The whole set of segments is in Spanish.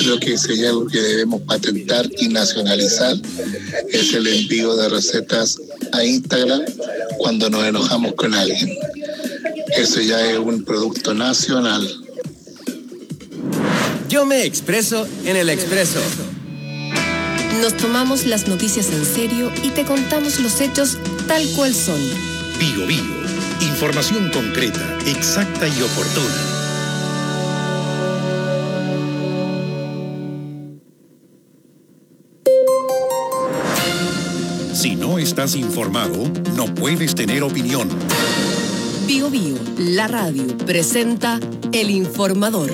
creo que si hay algo que debemos patentar y nacionalizar es el envío de recetas a Instagram cuando nos enojamos con alguien. Eso ya es un producto nacional. Yo me expreso en El Expreso. Nos tomamos las noticias en serio y te contamos los hechos tal cual son. Bio Bio. Información concreta, exacta y oportuna. Si no estás informado, no puedes tener opinión. Bio Bio, la radio, presenta El Informador.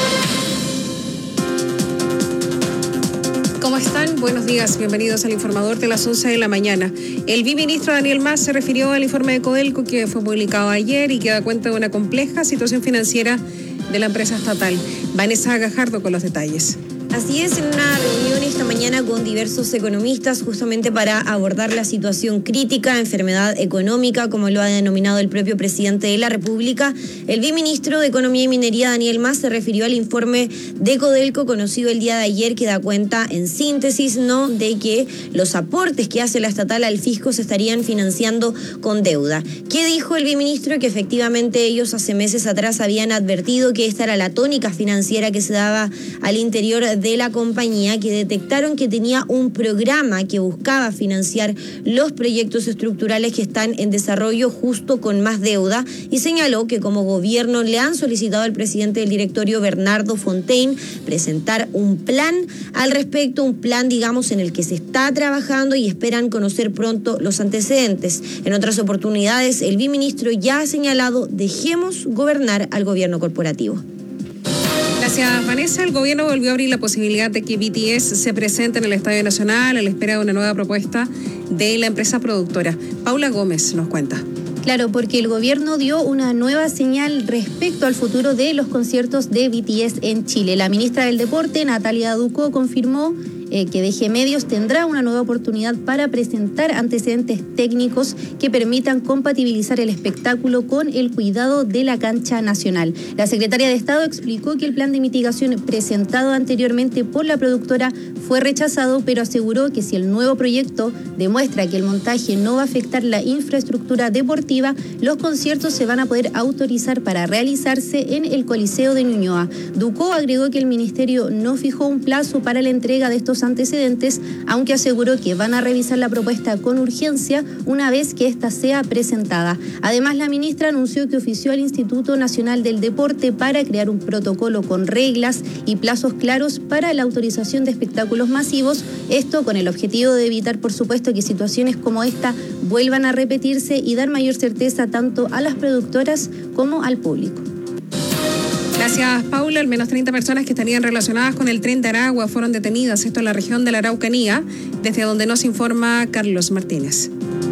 ¿Cómo están? Buenos días, bienvenidos al Informador de las 11 de la mañana. El viceministro Daniel Mas se refirió al informe de Codelco que fue publicado ayer y que da cuenta de una compleja situación financiera de la empresa estatal. Vanessa Gajardo con los detalles. Así es, en una reunión esta mañana con diversos economistas justamente para abordar la situación crítica, enfermedad económica, como lo ha denominado el propio presidente de la República, el viceministro de Economía y Minería, Daniel Mas, se refirió al informe de Codelco conocido el día de ayer que da cuenta, en síntesis, ¿no?, de que los aportes que hace la estatal al fisco se estarían financiando con deuda. ¿Qué dijo el viceministro? Que efectivamente ellos hace meses atrás habían advertido que esta era la tónica financiera que se daba al interior de la compañía, que detectaron que tenía un programa que buscaba financiar los proyectos estructurales que están en desarrollo justo con más deuda, y señaló que como gobierno le han solicitado al presidente del directorio, Bernardo Fontaine, presentar un plan al respecto, un plan, digamos, en el que se está trabajando y esperan conocer pronto los antecedentes. En otras oportunidades, el viceministro ya ha señalado: dejemos gobernar al gobierno corporativo. Gracias, Vanessa. El gobierno volvió a abrir la posibilidad de que BTS se presente en el Estadio Nacional a la espera de una nueva propuesta de la empresa productora. Paula Gómez nos cuenta. Claro, porque el gobierno dio una nueva señal respecto al futuro de los conciertos de BTS en Chile. La ministra del Deporte, Natalia Ducó, confirmó que DG Medios tendrá una nueva oportunidad para presentar antecedentes técnicos que permitan compatibilizar el espectáculo con el cuidado de la cancha nacional. La secretaria de Estado explicó que el plan de mitigación presentado anteriormente por la productora fue rechazado, pero aseguró que si el nuevo proyecto demuestra que el montaje no va a afectar la infraestructura deportiva, los conciertos se van a poder autorizar para realizarse en el Coliseo de Ñuñoa. Ducó agregó que el ministerio no fijó un plazo para la entrega de estos antecedentes, aunque aseguró que van a revisar la propuesta con urgencia una vez que ésta sea presentada. Además, la ministra anunció que ofició al Instituto Nacional del Deporte para crear un protocolo con reglas y plazos claros para la autorización de espectáculos masivos, esto con el objetivo de evitar, por supuesto, que situaciones como esta vuelvan a repetirse y dar mayor certeza tanto a las productoras como al público. Gracias, Paula. Al menos 30 personas que estarían relacionadas con el tren de Aragua fueron detenidas, esto en la región de la Araucanía, desde donde nos informa Carlos Martínez.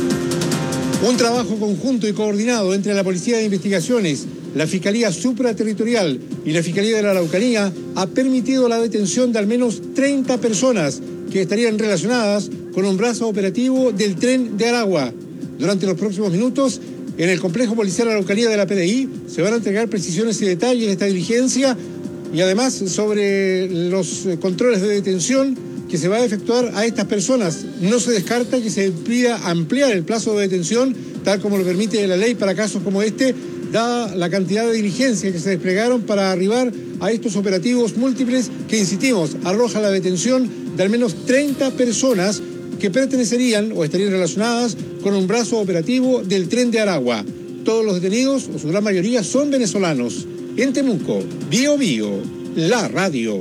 Un trabajo conjunto y coordinado entre la Policía de Investigaciones, la Fiscalía Supraterritorial y la Fiscalía de la Araucanía ha permitido la detención de al menos 30 personas que estarían relacionadas con un brazo operativo del tren de Aragua. Durante los próximos minutos, en el complejo policial Araucanía de la PDI se van a entregar precisiones y detalles de esta diligencia y además sobre los controles de detención que se va a efectuar a estas personas. No se descarta que se pida ampliar el plazo de detención, tal como lo permite la ley para casos como este, dada la cantidad de diligencias que se desplegaron para arribar a estos operativos múltiples que, insistimos, arroja la detención de al menos 30 personas que pertenecerían o estarían relacionadas con un brazo operativo del tren de Aragua. Todos los detenidos, o su gran mayoría, son venezolanos. En Temuco, Bio Bio, la radio.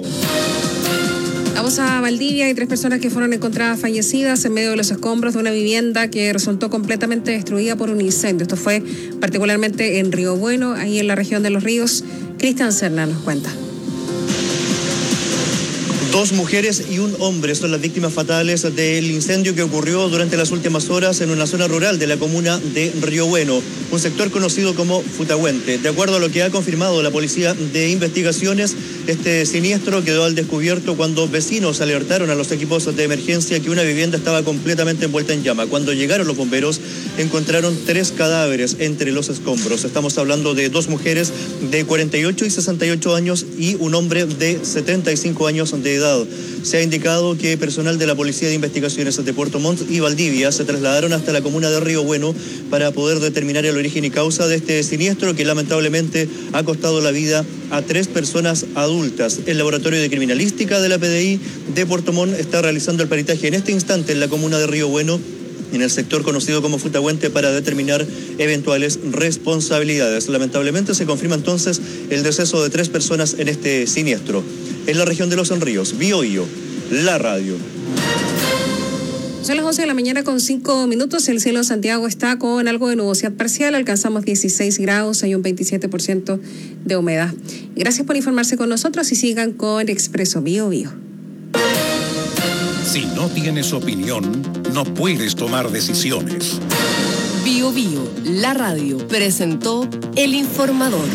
Vamos a Valdivia. Hay 3 personas que fueron encontradas fallecidas en medio de los escombros de una vivienda que resultó completamente destruida por un incendio. Esto fue particularmente en Río Bueno, ahí en la región de Los Ríos. Cristian Serna nos cuenta. 2 mujeres y un hombre son las víctimas fatales del incendio que ocurrió durante las últimas horas en una zona rural de la comuna de Río Bueno, un sector conocido como Futahuente. De acuerdo a lo que ha confirmado la Policía de Investigaciones, este siniestro quedó al descubierto cuando vecinos alertaron a los equipos de emergencia que una vivienda estaba completamente envuelta en llama. Cuando llegaron los bomberos, encontraron 3 cadáveres entre los escombros. Estamos hablando de 2 mujeres de 48 y 68 años y un hombre de 75 años de edad. Se ha indicado que personal de la Policía de Investigaciones de Puerto Montt y Valdivia se trasladaron hasta la comuna de Río Bueno para poder determinar el origen y causa de este siniestro que lamentablemente ha costado la vida a 3 personas adultas. El Laboratorio de Criminalística de la PDI de Puerto Montt está realizando el peritaje en este instante en la comuna de Río Bueno, en el sector conocido como Futahuente, para determinar eventuales responsabilidades. Lamentablemente se confirma entonces el deceso de 3 personas en este siniestro. En la región de Los Ríos, Biobío, la radio. Son las 11 de la mañana con 5 minutos. El cielo de Santiago está con algo de nubosidad parcial. Alcanzamos 16 grados, hay un 27% de humedad. Gracias por informarse con nosotros y sigan con Expreso Biobío. Si no tienes opinión, no puedes tomar decisiones. Biobío, la radio, presentó El Informador.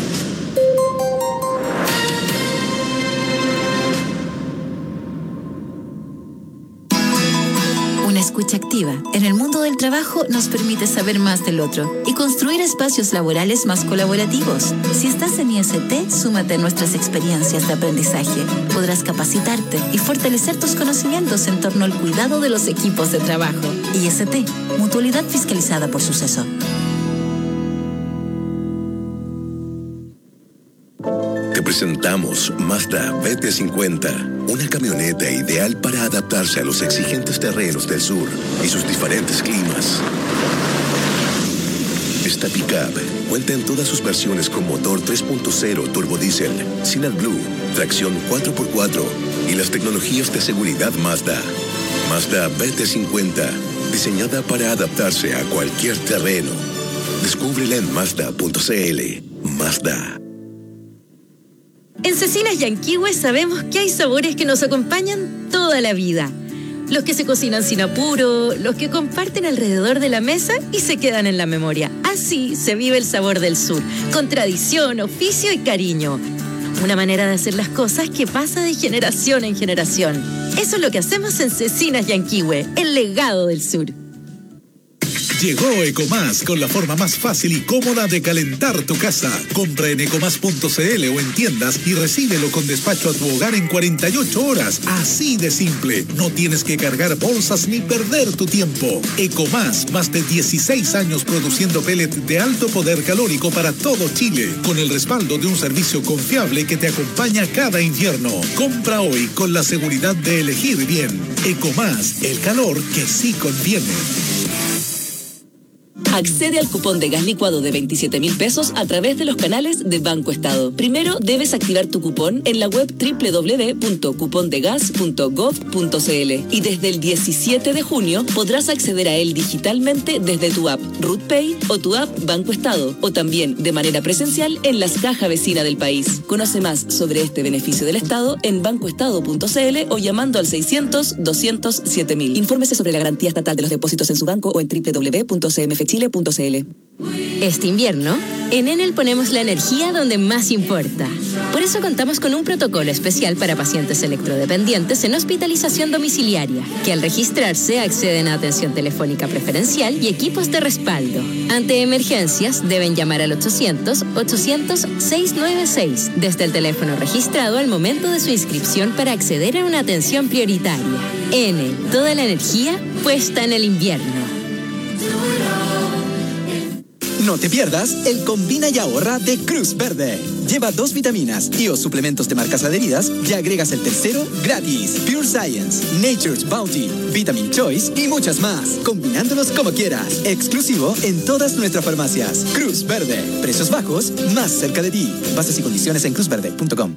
Una escucha activa en el mundo del trabajo nos permite saber más del otro y construir espacios laborales más colaborativos. Si estás en IST, súmate a nuestras experiencias de aprendizaje. Podrás capacitarte y fortalecer tus conocimientos en torno al cuidado de los equipos de trabajo. IST, mutualidad fiscalizada por Suceso. Te presentamos Mazda BT50, una camioneta ideal para adaptarse a los exigentes terrenos del sur y sus diferentes climas. Esta pickup cuenta en todas sus versiones con motor 3.0 turbodiesel, sin AdBlue, tracción 4x4 y las tecnologías de seguridad Mazda. Mazda BT50, diseñada para adaptarse a cualquier terreno. Descúbrela en Mazda.cl. Mazda. En Cecinas Yanquihue sabemos que hay sabores que nos acompañan toda la vida. Los que se cocinan sin apuro, los que comparten alrededor de la mesa y se quedan en la memoria. Así se vive el sabor del sur, con tradición, oficio y cariño. Una manera de hacer las cosas que pasa de generación en generación. Eso es lo que hacemos en Cecinas Yanquihue, el legado del sur. Llegó Ecomás con la forma más fácil y cómoda de calentar tu casa. Compra en ecomás.cl o en tiendas y recíbelo con despacho a tu hogar en 48 horas. Así de simple. No tienes que cargar bolsas ni perder tu tiempo. Ecomás, más de 16 años produciendo pellet de alto poder calórico para todo Chile, con el respaldo de un servicio confiable que te acompaña cada invierno. Compra hoy con la seguridad de elegir bien. Ecomás, el calor que sí conviene. Accede al cupón de gas licuado de 27.000 pesos a través de los canales de Banco Estado. Primero debes activar tu cupón en la web www.cupondegas.gov.cl y desde el 17 de junio podrás acceder a él digitalmente desde tu app RootPay o tu app Banco Estado, o también de manera presencial en las cajas vecinas del país. Conoce más sobre este beneficio del Estado en bancoestado.cl o llamando al 600-200-7000. Infórmese sobre la garantía estatal de los depósitos en su banco o en www.cmfchile.cl. Este invierno, en Enel ponemos la energía donde más importa. Por eso contamos con un protocolo especial para pacientes electrodependientes en hospitalización domiciliaria, que al registrarse acceden a atención telefónica preferencial y equipos de respaldo. Ante emergencias, deben llamar al 800-800-696 desde el teléfono registrado al momento de su inscripción para acceder a una atención prioritaria. Enel, toda la energía puesta en el invierno. No te pierdas el Combina y Ahorra de Cruz Verde. Lleva 2 vitaminas y o suplementos de marcas adheridas y agregas el tercero gratis. Pure Science, Nature's Bounty, Vitamin Choice y muchas más. Combinándolos como quieras. Exclusivo en todas nuestras farmacias. Cruz Verde. Precios bajos, más cerca de ti. Bases y condiciones en cruzverde.com.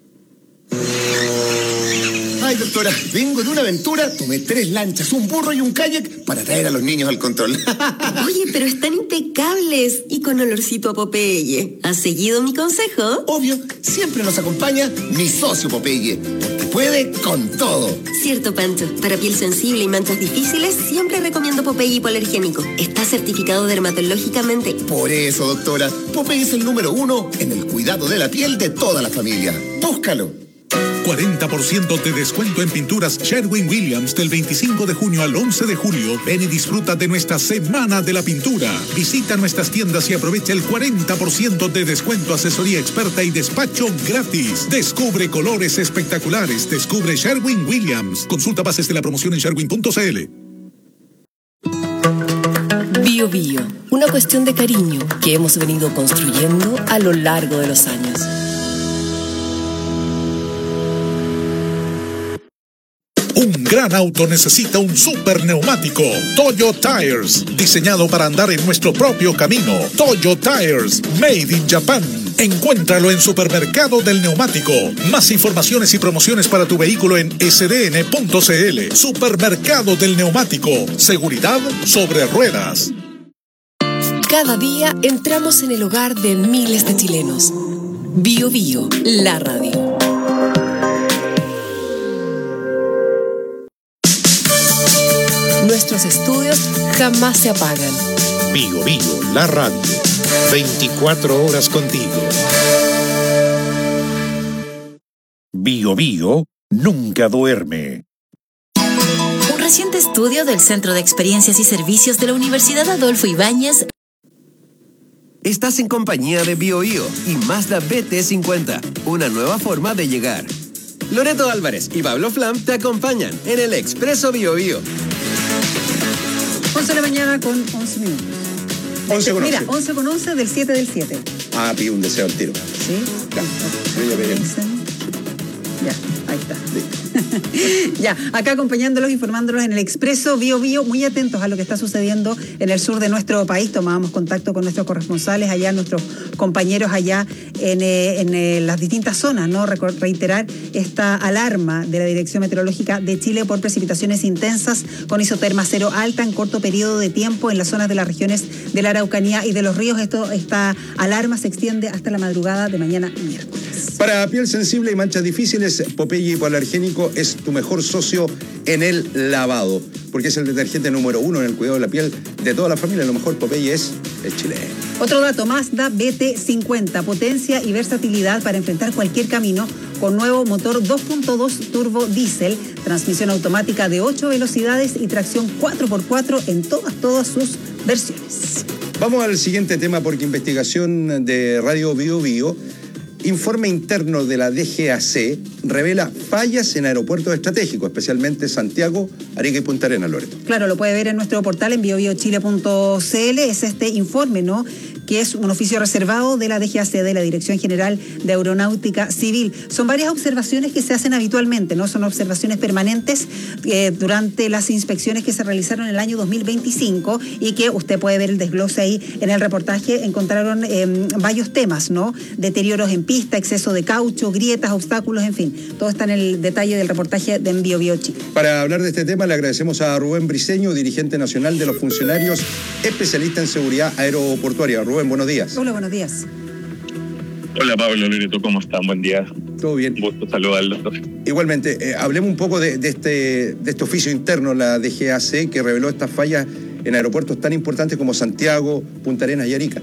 Ay, doctora, vengo de una aventura, tomé 3 lanchas, un burro y un kayak para traer a los niños al control. Oye, pero están impecables y con olorcito a Popeye. ¿Has seguido mi consejo? Obvio, siempre nos acompaña mi socio Popeye, porque puede con todo. Cierto, Pancho. Para piel sensible y manchas difíciles, siempre recomiendo Popeye hipoalergénico. Está certificado dermatológicamente. Por eso, doctora, Popeye es el número 1 en el cuidado de la piel de toda la familia. Búscalo. 40% de descuento en pinturas Sherwin-Williams del 25 de junio al 11 de julio. Ven y disfruta de nuestra Semana de la Pintura. Visita nuestras tiendas y aprovecha el 40% de descuento, asesoría experta y despacho gratis. Descubre colores espectaculares. Descubre Sherwin-Williams. Consulta bases de la promoción en sherwin.cl. Bio Bio, una cuestión de cariño que hemos venido construyendo a lo largo de los años. Un gran auto necesita un super neumático. Toyo Tires, diseñado para andar en nuestro propio camino. Toyo Tires, made in Japan. Encuéntralo en Supermercado del Neumático. Más informaciones y promociones para tu vehículo en sdn.cl. Supermercado del Neumático. Seguridad sobre ruedas. Cada día entramos en el hogar de miles de chilenos. Bio Bio, la radio. Nuestros estudios jamás se apagan. Bio Bio, la radio. 24 horas contigo. Bio Bio nunca duerme. Un reciente estudio del Centro de Experiencias y Servicios de la Universidad Adolfo Ibáñez. Estás en compañía de Bio Bio y Mazda BT50, una nueva forma de llegar. Loreto Álvarez y Pablo Flam te acompañan en el Expreso Bio Bio. 11 de la mañana con 11 minutos. 11 con 11. Mira, 11 con 11 del 7 del 7. Ah, pido un deseo al tiro. ¿Sí? Ya, ahí está. Ya, acá acompañándolos, informándolos en el Expreso Bio Bio, muy atentos a lo que está sucediendo en el sur de nuestro país. Tomábamos contacto con nuestros corresponsales allá, nuestros compañeros allá en las distintas zonas, ¿no? Reiterar esta alarma de la Dirección Meteorológica de Chile por precipitaciones intensas con isoterma cero alta en corto periodo de tiempo en las zonas de las regiones de la Araucanía y de los ríos. Esta alarma se extiende hasta la madrugada de mañana miércoles. Para piel sensible y manchas difíciles, Popeye hipoalergénico es tu mejor socio en el lavado, porque es el detergente número 1 en el cuidado de la piel de toda la familia. Lo mejor Popeye es chileno. Otro dato, Mazda BT50, potencia y versatilidad para enfrentar cualquier camino con nuevo motor 2.2 turbo diésel, transmisión automática de 8 velocidades y tracción 4x4 en todas sus versiones. Vamos al siguiente tema, porque investigación de Radio Bio Bio, informe interno de la DGAC revela fallas en aeropuertos estratégicos, especialmente Santiago, Arica y Punta Arenas, Loreto. Claro, lo puede ver en nuestro portal en biobiochile.cl. Es este informe, ¿no?, que es un oficio reservado de la DGAC, de la Dirección General de Aeronáutica Civil. Son varias observaciones que se hacen habitualmente, ¿no? Son observaciones permanentes durante las inspecciones que se realizaron en el año 2025 y que usted puede ver el desglose ahí en el reportaje. Encontraron varios temas, ¿no? Deterioros en pista, exceso de caucho, grietas, obstáculos, en fin. Todo está en el detalle del reportaje de Bio Bio Chile. Para hablar de este tema le agradecemos a Rubén Briceño, dirigente nacional de los funcionarios, especialista en seguridad aeroportuaria. Rubén, buenos días. Hola, buenos días. Hola Pablo, Loreto, ¿cómo están? Buen día. Todo bien. Un gusto saludarlos. Igualmente, hablemos un poco de este oficio interno, la DGAC, que reveló estas fallas en aeropuertos tan importantes como Santiago, Punta Arenas y Arica.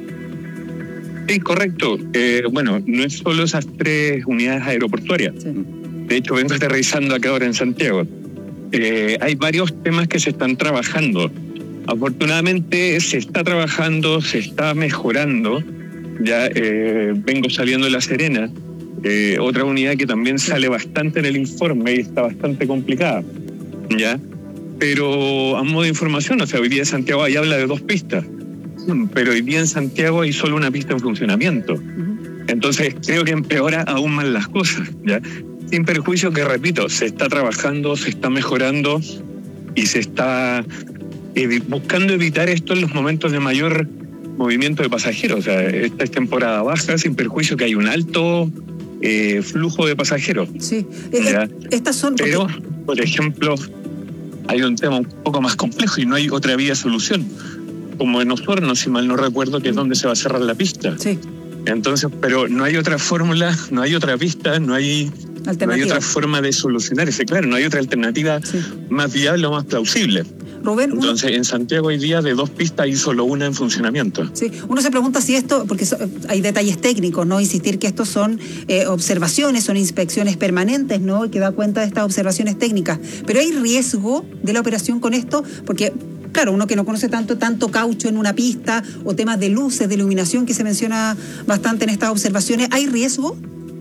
Sí, correcto. Bueno, no es solo esas 3 unidades aeroportuarias. Sí. De hecho, vengo aterrizando acá ahora en Santiago. Hay varios temas que se están trabajando. Afortunadamente se está trabajando, se está mejorando. Ya vengo saliendo de La Serena, otra unidad que también sale bastante en el informe y está bastante complicada. ¿Ya? Pero a modo de información, o sea, hoy día Santiago ahí habla de 2 pistas, pero hoy día en Santiago hay solo una pista en funcionamiento. Entonces creo que empeora aún más las cosas, ¿ya? Sin perjuicio que, repito, se está trabajando, se está mejorando y se está buscando evitar esto en los momentos de mayor movimiento de pasajeros. O sea, esta es temporada baja, sin perjuicio que hay un alto flujo de pasajeros. Sí, estas son... Pero, por ejemplo, hay un tema un poco más complejo y no hay otra vía solución. Como en Osorno, si mal no recuerdo, que es donde se va a cerrar la pista. Sí. Entonces, pero no hay otra fórmula, no hay otra pista, no hay No hay otra forma de solucionar ese, claro, no hay otra alternativa más viable o más plausible. Rubén, entonces, en Santiago hoy día de 2 pistas hay solo una en funcionamiento. Sí, uno se pregunta si esto, porque hay detalles técnicos, ¿no? Insistir que estos son observaciones, son inspecciones permanentes, ¿no? Y que da cuenta de estas observaciones técnicas. Pero hay riesgo de la operación con esto, porque claro, uno que no conoce tanto caucho en una pista o temas de luces, de iluminación que se menciona bastante en estas observaciones, ¿hay riesgo?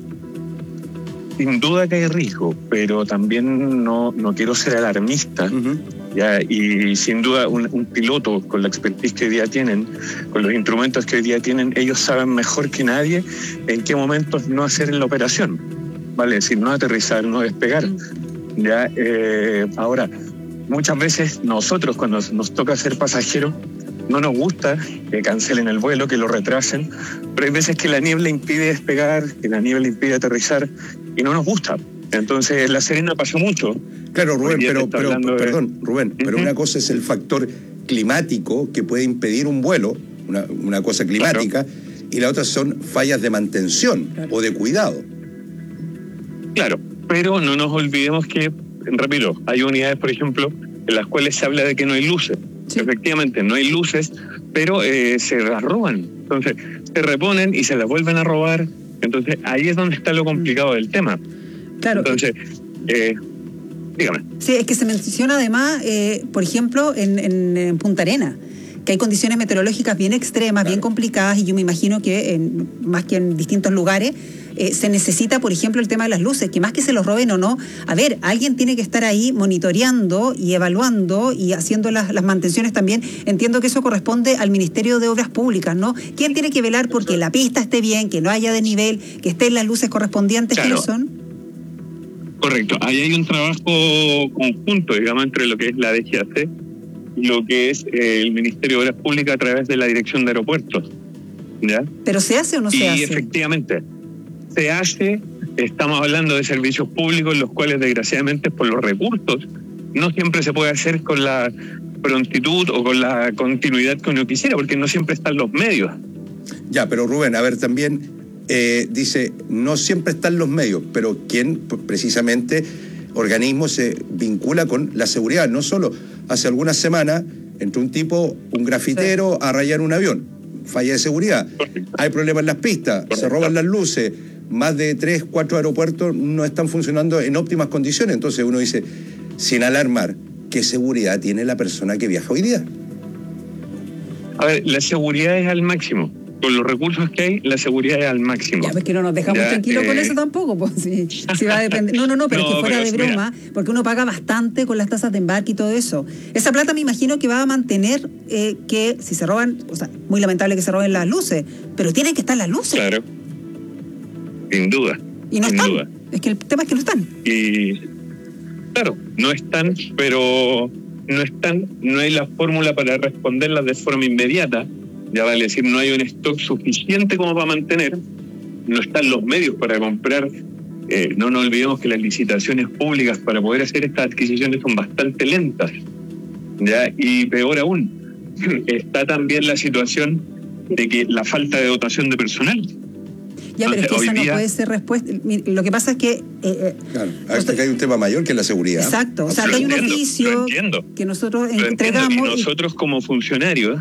Sin duda que hay riesgo, pero también no quiero ser alarmista. ¿Ya? Y sin duda un piloto con la expertise que hoy día tienen, con los instrumentos que hoy día tienen, ellos saben mejor que nadie en qué momentos no hacer la operación, ¿vale? Es decir, no aterrizar, no despegar. ¿Ya? Ahora, muchas veces nosotros cuando nos toca ser pasajeros, no nos gusta que cancelen el vuelo, que lo retrasen, pero hay veces que la niebla impide despegar, que la niebla impide aterrizar y no nos gusta. Entonces, en La Serena pasó mucho. Claro, Rubén, pero una cosa es el factor climático que puede impedir un vuelo, una cosa climática, y la otra son fallas de mantención o de cuidado. Claro, pero no nos olvidemos que, repito, hay unidades, por ejemplo, en las cuales se habla de que no hay luces. Sí. Efectivamente, no hay luces, pero se las roban. Entonces, se reponen y se las vuelven a robar. Entonces, ahí es donde está lo complicado del tema. Claro. Entonces, dígame. Sí, es que se menciona además, por ejemplo, en Punta Arenas, que hay condiciones meteorológicas bien extremas, bien complicadas, y yo me imagino que más que en distintos lugares se necesita, por ejemplo, el tema de las luces, que más que se los roben o no, a ver, alguien tiene que estar ahí monitoreando y evaluando y haciendo las mantenciones también. Entiendo que eso corresponde al Ministerio de Obras Públicas, ¿no? ¿Quién tiene que velar porque la pista esté bien, que no haya desnivel, que estén las luces correspondientes? ¿Quiénes son? Correcto, ahí hay un trabajo conjunto, digamos, entre lo que es la DGAC y lo que es el Ministerio de Obras Públicas a través de la Dirección de Aeropuertos. ¿Ya? ¿Pero se hace o no se hace? Y efectivamente, se hace. Estamos hablando de servicios públicos, los cuales desgraciadamente por los recursos no siempre se puede hacer con la prontitud o con la continuidad que uno quisiera, porque no siempre están los medios. Ya, pero Rubén, a ver, también dice, no siempre están los medios, pero ¿quién precisamente organismo se vincula con la seguridad? No solo hace algunas semanas entró un grafitero a rayar un avión, falla de seguridad. Hay problemas en las pistas, se roban las luces, más de 3, 4 aeropuertos no están funcionando en óptimas condiciones. Entonces uno dice, sin alarmar, ¿qué seguridad tiene la persona que viaja hoy día? A ver, la seguridad es al máximo. Con los recursos que hay, la seguridad es al máximo. Ya, pues que no nos dejamos tranquilos con eso tampoco, pues si va a depender. No, pero es que fuera de broma, porque uno paga bastante con las tasas de embarque y todo eso. Esa plata me imagino que va a mantener que si se roban, o sea, muy lamentable que se roben las luces, pero tienen que estar las luces. Claro, sin duda. Y no están. Es que el tema es que no están. Y claro, no están, pero no hay la fórmula para responderlas de forma inmediata. Ya vale decir, no hay un stock suficiente como para mantener, no están los medios para comprar. No nos olvidemos que las licitaciones públicas para poder hacer estas adquisiciones son bastante lentas, ¿ya? Y peor aún, está también la situación de que la falta de dotación de personal. Ya, pero es que esa no puede ser respuesta. Lo que pasa es que... claro, que hay un tema mayor que la seguridad. Exacto, o sea, que hay un oficio que nosotros entregamos... Y nosotros como funcionarios,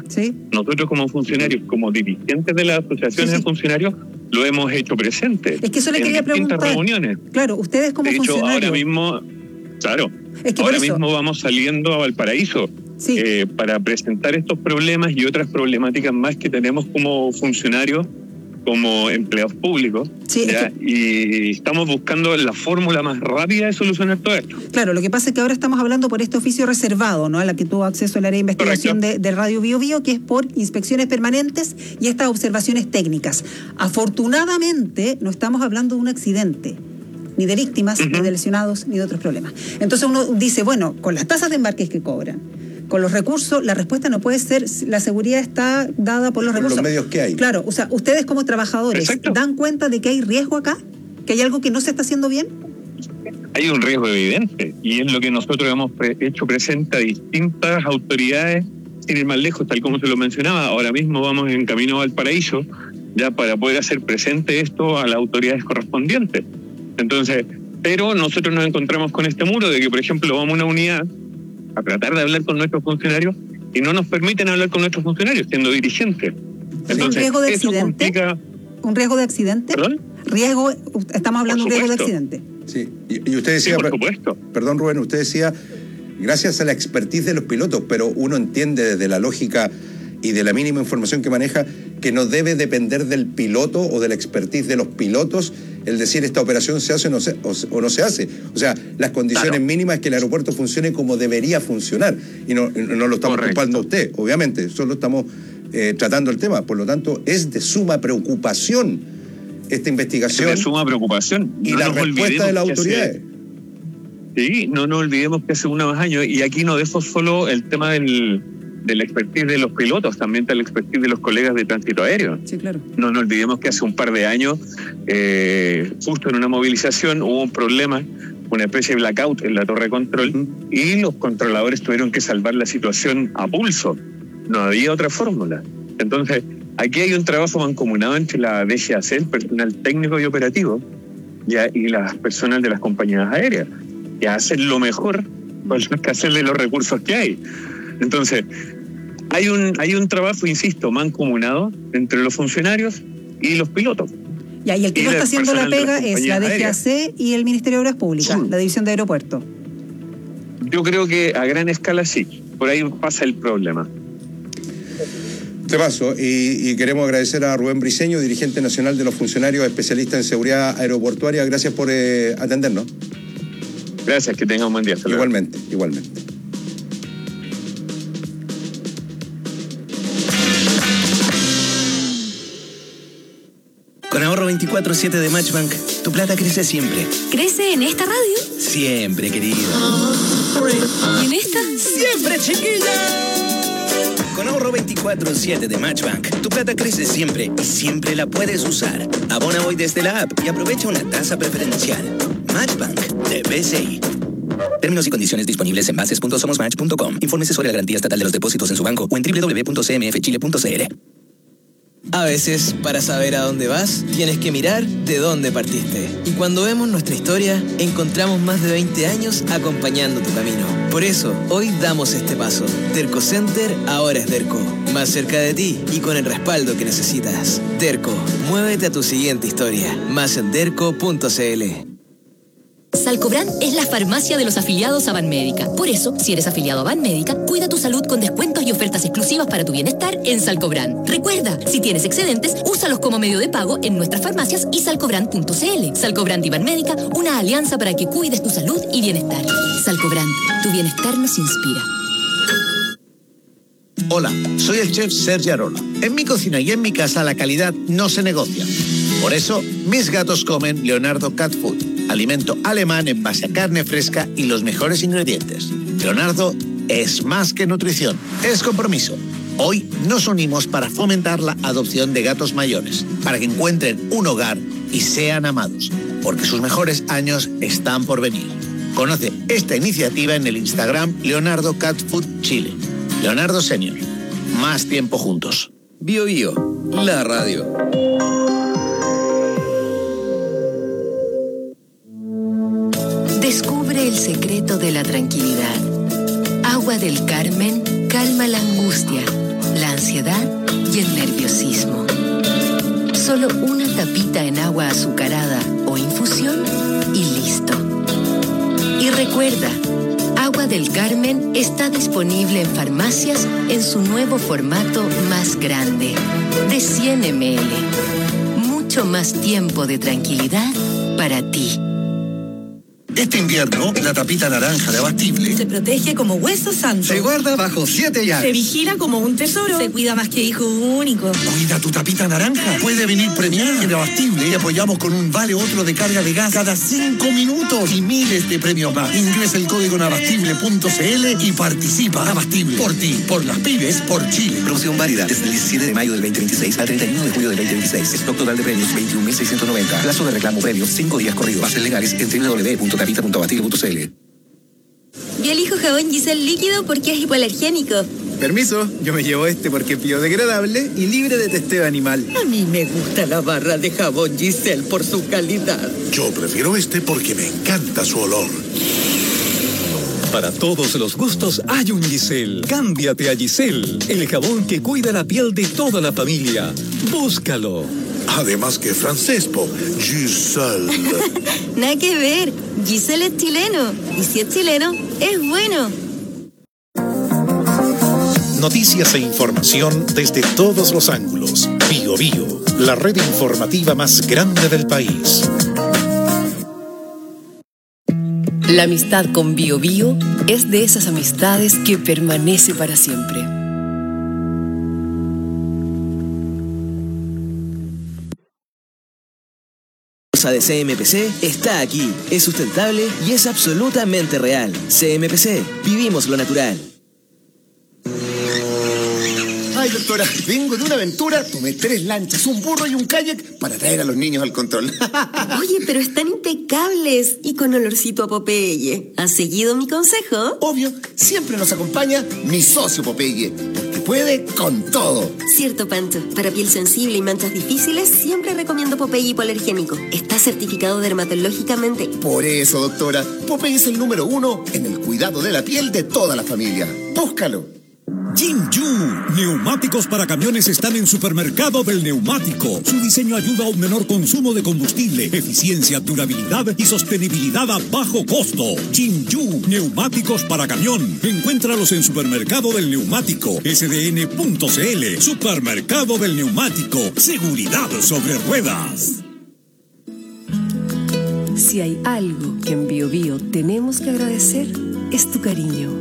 como dirigentes de las asociaciones de funcionarios, lo hemos hecho presente. Es que eso le quería preguntar. Reuniones. Claro, ustedes como funcionarios... De hecho, ahora mismo, ahora mismo vamos saliendo a Valparaíso para presentar estos problemas y otras problemáticas más que tenemos como funcionarios, como empleados públicos, y estamos buscando la fórmula más rápida de solucionar todo esto. Claro, lo que pasa es que ahora estamos hablando por este oficio reservado, ¿no? A la que tuvo acceso el área de investigación de Radio Bio Bio, que es por inspecciones permanentes y estas observaciones técnicas. Afortunadamente, no estamos hablando de un accidente, ni de víctimas, ni de lesionados, ni de otros problemas. Entonces uno dice, bueno, con las tasas de embarques que cobran, con los recursos, la respuesta no puede ser, la seguridad está dada por los recursos. Los medios que hay. Claro, o sea, ustedes como trabajadores, ¿dan cuenta de que hay riesgo acá? ¿Que hay algo que no se está haciendo bien? Hay un riesgo evidente, y es lo que nosotros hemos hecho presente a distintas autoridades, sin ir más lejos, tal como se lo mencionaba. Ahora mismo vamos en camino a Valparaíso, ya para poder hacer presente esto a las autoridades correspondientes. Entonces, Pero nosotros nos encontramos con este muro de que, por ejemplo, vamos a una unidad a tratar de hablar con nuestros funcionarios y no nos permiten hablar con nuestros funcionarios, siendo dirigentes. Entonces, ¿un riesgo de eso accidente? complica... ¿Un riesgo de accidente? ¿Perdón? Riesgo, estamos hablando de un riesgo de supuesto. accidente. Sí, y usted decía, Sí, por supuesto. Perdón Rubén, usted decía, gracias a la expertise de los pilotos, pero uno entiende desde la lógica y de la mínima información que maneja que no debe depender del piloto o de la expertise de los pilotos el decir esta operación se hace o no se hace. O sea, las condiciones mínimas es que el aeropuerto funcione como debería funcionar. Y no lo estamos culpando a usted, obviamente, solo estamos tratando el tema. Por lo tanto, es de suma preocupación esta investigación. Es de suma preocupación. Y la respuesta de las autoridades. Sí, no nos olvidemos que hace unos años, y aquí no dejo solo el tema del expertise de los pilotos, también está el expertise de los colegas de tránsito aéreo. Sí, claro. No nos olvidemos que hace un par de años, justo en una movilización, hubo un problema, una especie de blackout en la torre de control, y los controladores tuvieron que salvar la situación a pulso. No había otra fórmula. Entonces, aquí hay un trabajo mancomunado entre la DGAC, el personal técnico y operativo, y las personas de las compañías aéreas, que hacen lo mejor con la escasez de los recursos que hay. Entonces, hay un trabajo, insisto, mancomunado entre los funcionarios y los pilotos. Y el que no está haciendo la pega es la DGAC y el Ministerio de Obras Públicas, la División de Aeropuertos. Yo creo que a gran escala sí, por ahí pasa el problema. Te paso, y queremos agradecer a Rubén Briceño, dirigente nacional de los funcionarios especialistas en seguridad aeroportuaria. Gracias por atendernos. Gracias, que tenga un buen día. Igualmente. Con ahorro 24/7 de Matchbank, tu plata crece siempre. ¿Crece en esta radio? Siempre, querido. ¿Y en esta? ¡Siempre, chiquilla! Con ahorro 24/7 de Matchbank, tu plata crece siempre y siempre la puedes usar. Abona hoy desde la app y aprovecha una tasa preferencial. Matchbank de BCI. Términos y condiciones disponibles en bases.somosmatch.com. Infórmese sobre la garantía estatal de los depósitos en su banco o en www.cmfchile.cl. A veces, para saber a dónde vas, tienes que mirar de dónde partiste. Y cuando vemos nuestra historia, encontramos más de 20 años acompañando tu camino. Por eso, hoy damos este paso. Derco Center ahora es Derco. Más cerca de ti y con el respaldo que necesitas. Derco, muévete a tu siguiente historia. Más en derco.cl. Salcobran es la farmacia de los afiliados a Banmédica. Por eso, si eres afiliado a Banmédica, cuida tu salud con descuentos y ofertas exclusivas para tu bienestar en Salcobran. Recuerda, si tienes excedentes, úsalos como medio de pago en nuestras farmacias y salcobran.cl. Salcobran y Banmédica, una alianza para que cuides tu salud y bienestar. Salcobran, tu bienestar nos inspira. Hola, soy el chef Sergio Arola. En mi cocina y en mi casa la calidad no se negocia. Por eso, mis gatos comen Leonardo Cat Food, alimento alemán en base a carne fresca y los mejores ingredientes. Leonardo es más que nutrición, es compromiso. Hoy nos unimos para fomentar la adopción de gatos mayores, para que encuentren un hogar y sean amados, porque sus mejores años están por venir. Conoce esta iniciativa en el Instagram Leonardo Cat Food Chile. Leonardo Senior, más tiempo juntos. Bio Bio, la radio. Descubre el secreto de la tranquilidad. Agua del Carmen calma la angustia, la ansiedad y el nerviosismo. Solo una tapita en agua azucarada o infusión y listo. Y recuerda, Agua del Carmen está disponible en farmacias en su nuevo formato más grande, de 100 ml. Mucho más tiempo de tranquilidad para ti. Este invierno, la tapita naranja de Abastible se protege como hueso santo. se guarda bajo 7 llaves. Se vigila como un tesoro. Se cuida más que hijo único. Cuida tu tapita naranja. Puede venir premiada en Abastible y apoyamos con un vale otro de carga de gas cada 5 minutos y miles de premios más. Ingresa el código en abastible.cl y participa. Abastible, por ti, por las pymes, por Chile. Promoción válida desde el 17 de mayo del 2026 al 31 de julio del 2026. Stock total de premios 21.690. Plazo de reclamo previo 5 días corridos. Bases legales en www.tapita.abastible.cl. Yo elijo jabón Giselle líquido porque es hipoalergénico. Permiso, yo me llevo este porque es biodegradable y libre de testeo animal. A mí me gusta la barra de jabón Giselle por su calidad. Yo prefiero este porque me encanta su olor. Para todos los gustos hay un Giselle. Cámbiate a Giselle, el jabón que cuida la piel de toda la familia. Búscalo. Además que francés, po. Giselle. Nada que ver. Giselle es chileno. Y si es chileno, es bueno. Noticias e información desde todos los ángulos. Bio Bio, la red informativa más grande del país. La amistad con Bio Bio es de esas amistades que permanece para siempre. De CMPC está aquí, es sustentable y es absolutamente real. CMPC, vivimos lo natural. Ay, doctora, vengo de una aventura, tomé 3 lanchas, un burro y un kayak para traer a los niños al control. Oye, pero están impecables y con olorcito a Popeye. ¿Has seguido mi consejo? Obvio, siempre nos acompaña mi socio Popeye, porque puede con todo. Cierto, Pancho. Para piel sensible y manchas difíciles, siempre recomiendo Popeye hipoalergénico. Está certificado dermatológicamente. Por eso, doctora, Popeye es el número 1 en el cuidado de la piel de toda la familia. Búscalo. Jinju, neumáticos para camiones están en Supermercado del Neumático. Su diseño ayuda a un menor consumo de combustible, eficiencia, durabilidad y sostenibilidad a bajo costo. Jinju, neumáticos para camión. Encuéntralos en Supermercado del Neumático, sdn.cl. Supermercado del Neumático, seguridad sobre ruedas. Si hay algo que en Bio Bio tenemos que agradecer, es tu cariño.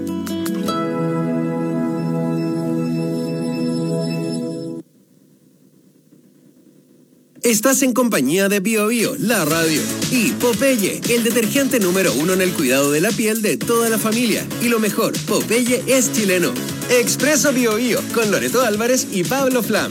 Estás en compañía de Bio Bio, la radio, y Popeye, el detergente número 1 en el cuidado de la piel de toda la familia. Y lo mejor, Popeye es chileno. Expreso Bio Bio, con Loreto Álvarez y Pablo Flam.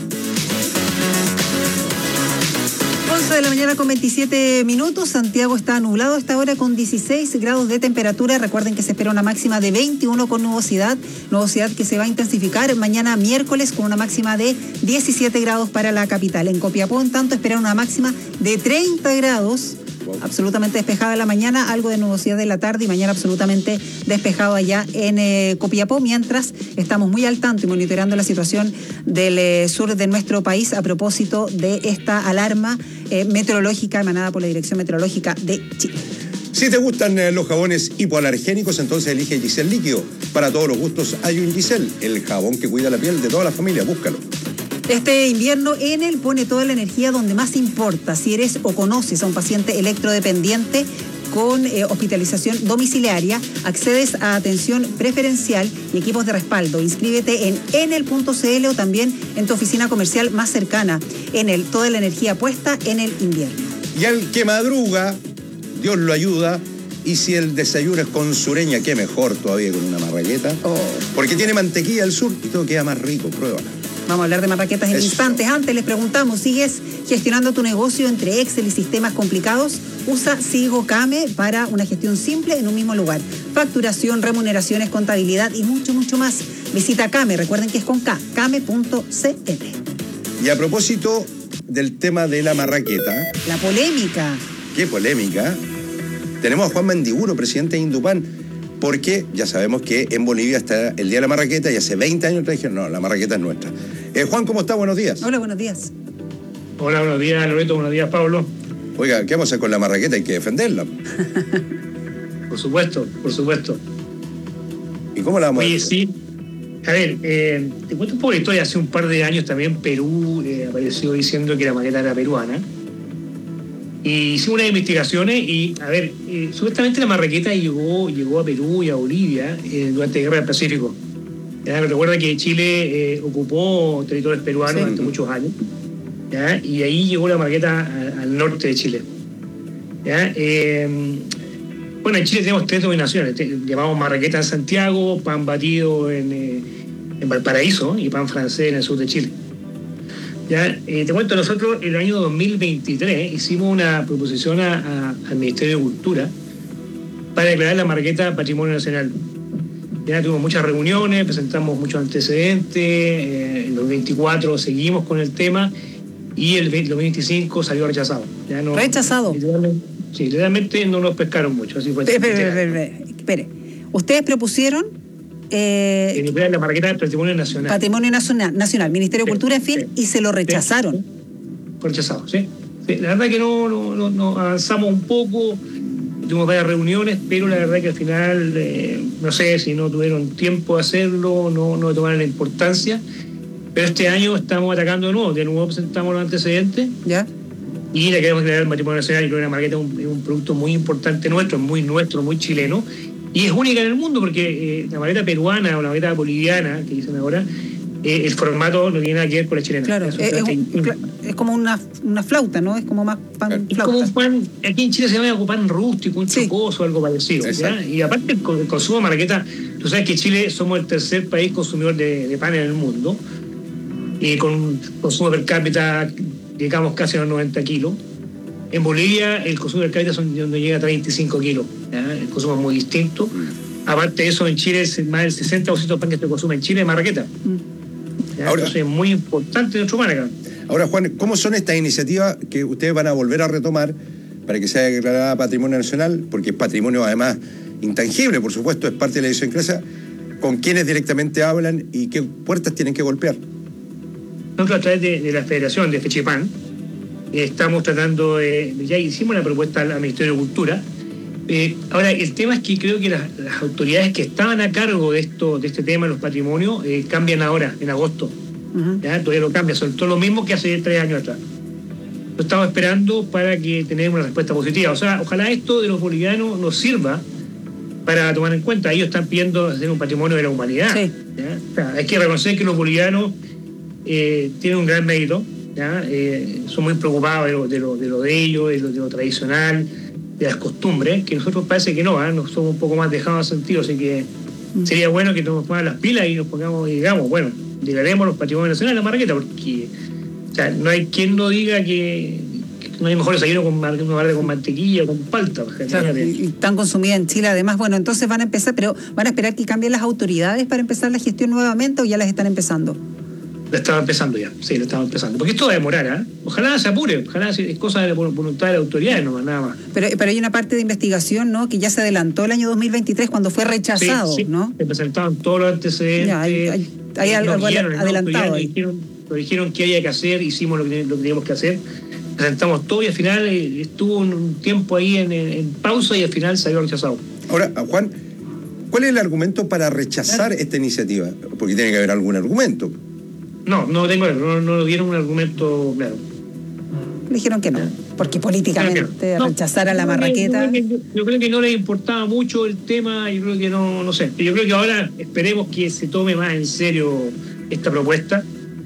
11 de la mañana con 27 minutos. Santiago está nublado a esta hora con 16 grados de temperatura. Recuerden que se espera una máxima de 21 con nubosidad que se va a intensificar mañana miércoles con una máxima de 17 grados para la capital. En Copiapó, en tanto, esperan una máxima de 30 grados. Absolutamente despejada en la mañana, algo de nubosidad en la tarde y mañana absolutamente despejado allá en Copiapó, mientras estamos muy al tanto y monitoreando la situación del sur de nuestro país a propósito de esta alarma meteorológica emanada por la Dirección Meteorológica de Chile. Si te gustan los jabones hipoalergénicos, entonces elige Giselle Líquido. Para todos los gustos hay un Giselle, el jabón que cuida la piel de toda la familia. Búscalo. Este invierno, Enel pone toda la energía donde más importa. Si eres o conoces a un paciente electrodependiente con hospitalización domiciliaria, accedes a atención preferencial y equipos de respaldo. Inscríbete en enel.cl o también en tu oficina comercial más cercana. Enel, toda la energía puesta en el invierno. Y al que madruga, Dios lo ayuda. Y si el desayuno es con sureña, qué mejor todavía con una marraqueta. Porque tiene mantequilla al sur y todo queda más rico. Pruébala. Vamos a hablar de marraquetas en instantes. Antes les preguntamos, ¿sigues gestionando tu negocio entre Excel y sistemas complicados? Usa Sigo Kame para una gestión simple en un mismo lugar. Facturación, remuneraciones, contabilidad y mucho, mucho más. Visita Kame, recuerden que es con K, kame.cl. Y a propósito del tema de la marraqueta. La polémica. ¿Qué polémica? Tenemos a Juan Mendiburo, presidente de Indupán. Porque ya sabemos que en Bolivia está el Día de la Marraqueta y hace 20 años dijeron, no, la marraqueta es nuestra. Juan, ¿cómo está? Buenos días. Hola, buenos días. Hola, buenos días, Loreto, buenos días, Pablo. Oiga, ¿qué vamos a hacer con la marraqueta? Hay que defenderla. Por supuesto, por supuesto. ¿Y cómo la vamos a hacer? Oye, sí. A ver, te cuento un poco la historia. Hace un par de años también Perú apareció diciendo que la marraqueta era peruana. Y hicimos unas investigaciones y, a ver, supuestamente la marraqueta llegó a Perú y a Bolivia durante la Guerra del Pacífico. Recuerda que Chile ocupó territorios peruanos durante muchos años, ¿ya? Y ahí llegó la marraqueta al norte de Chile. ¿Ya? Bueno, en Chile tenemos 3 denominaciones. Llamamos marraqueta en Santiago, pan batido en Valparaíso y pan francés en el sur de Chile. Ya, te cuento, nosotros en el año 2023 hicimos una proposición al Ministerio de Cultura para declarar la marraqueta Patrimonio Nacional. Ya tuvimos muchas reuniones, presentamos muchos antecedentes, en los 24 seguimos con el tema y el 2025 salió rechazado. Ya no, ¿Rechazado? Literalmente no nos pescaron mucho. Así fue. Espere. Ustedes propusieron... la marqueta del Patrimonio Nacional. Patrimonio Nacional, Ministerio de Cultura, en fin, y se lo rechazaron. Fue rechazado, sí. La verdad que no avanzamos un poco, tuvimos varias reuniones, pero la verdad que al final, no sé si no tuvieron tiempo de hacerlo, no tomaron la importancia. Pero este año estamos atacando de nuevo presentamos los antecedentes. ¿Ya? Y le queremos crear el Patrimonio Nacional. Yo creo que la marqueta es un producto muy importante nuestro, muy chileno. Y es única en el mundo porque la marqueta peruana o la marqueta boliviana, que dicen ahora, el formato no tiene nada que ver con la chilena. Claro, es como una flauta, ¿no? Es como más pan flauta. Es como un pan, aquí en Chile se llama pan rústico, un chocoso, algo parecido. ¿Ya? Y aparte el consumo de marqueta, tú sabes que Chile somos el tercer país consumidor de pan en el mundo, con un consumo per cápita, digamos, casi a los 90 kilos. En Bolivia el consumo per cápita no llega a 25 kilos. ¿Ya? El consumo es muy distinto. Aparte de eso, en Chile más del 60% del pan que se consume en Chile es marraqueta. Ahora, entonces es muy importante nuestro pan acá. Ahora, Juan, ¿cómo son estas iniciativas que ustedes van a volver a retomar para que sea declarada Patrimonio Nacional? Porque es patrimonio además intangible, por supuesto, es parte de la idiosincrasia. ¿Con quiénes directamente hablan y qué puertas tienen que golpear? Nosotros a través de la Federación de Fechipan estamos tratando ya hicimos la propuesta al Ministerio de Cultura. Ahora, el tema es que creo que las autoridades que estaban a cargo de este tema, los patrimonios, cambian ahora, en agosto. ¿Ya? Todavía lo cambian, son todo lo mismo que hace 3 años atrás. Lo estamos esperando para que tengamos una respuesta positiva. O sea, ojalá esto de los bolivianos nos sirva para tomar en cuenta. Ellos están pidiendo hacer un patrimonio de la humanidad. Sí. ¿Ya? O sea, hay que reconocer que los bolivianos tienen un gran mérito. ¿Ya? Son muy preocupados de lo de ellos, de lo tradicional, de las costumbres, que nosotros parece que no somos un poco más dejados de sentido, así que sería bueno que nos pongamos las pilas y nos pongamos y digamos, bueno, llegaremos los patrimonios nacionales a la marraqueta, porque o sea, no hay quien no diga que no hay mejor desayuno con mantequilla o con palta. Claro, y tan consumida en Chile, además. Bueno, entonces van a empezar, pero ¿van a esperar que cambien las autoridades para empezar la gestión nuevamente o ya las están empezando? La estaba empezando ya, sí, la estaba empezando. Porque esto va a demorar, Ojalá se apure, ojalá es cosa de voluntad de la autoridad, nada más. Pero hay una parte de investigación, ¿no?, que ya se adelantó el año 2023 cuando fue rechazado, sí, ¿no? Se presentaron todos los antecedentes. Ya, hay algo adelantado. Nos dijeron qué había que hacer, hicimos lo que teníamos que hacer, presentamos todo y al final estuvo un tiempo ahí en pausa y al final salió rechazado. Ahora, Juan, ¿cuál es el argumento para rechazar esta iniciativa? Porque tiene que haber algún argumento. No dieron un argumento claro. Dijeron que no, porque políticamente rechazar a la marraqueta. Yo creo que no les importaba mucho el tema, yo creo que no sé. Yo creo que ahora esperemos que se tome más en serio esta propuesta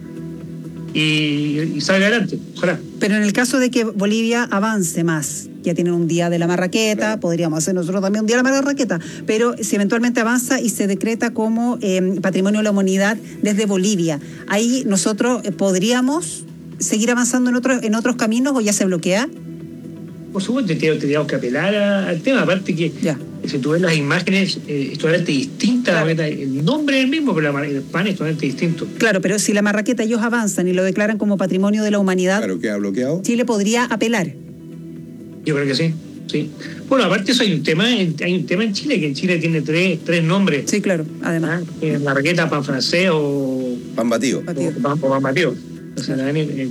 y salga adelante, ojalá. Pero en el caso de que Bolivia avance más, ya tienen un día de la marraqueta, claro, podríamos hacer nosotros también un día de la marraqueta, pero si eventualmente avanza y se decreta como Patrimonio de la Humanidad desde Bolivia, ahí nosotros podríamos seguir avanzando en otros caminos o ya se bloquea. Por supuesto, tendríamos que apelar al tema, aparte que si tú ves las imágenes, es totalmente distinta, claro, el nombre es el mismo, pero el pan es totalmente distinto. Claro, pero si la marraqueta ellos avanzan y lo declaran como Patrimonio de la Humanidad, claro, queda bloqueado. Chile podría apelar. Yo creo que sí. Bueno, aparte de eso hay un tema en Chile, que en Chile tiene tres nombres. Sí, claro, además. Marraqueta, pan francés o pan batido. Pan batido. O sea,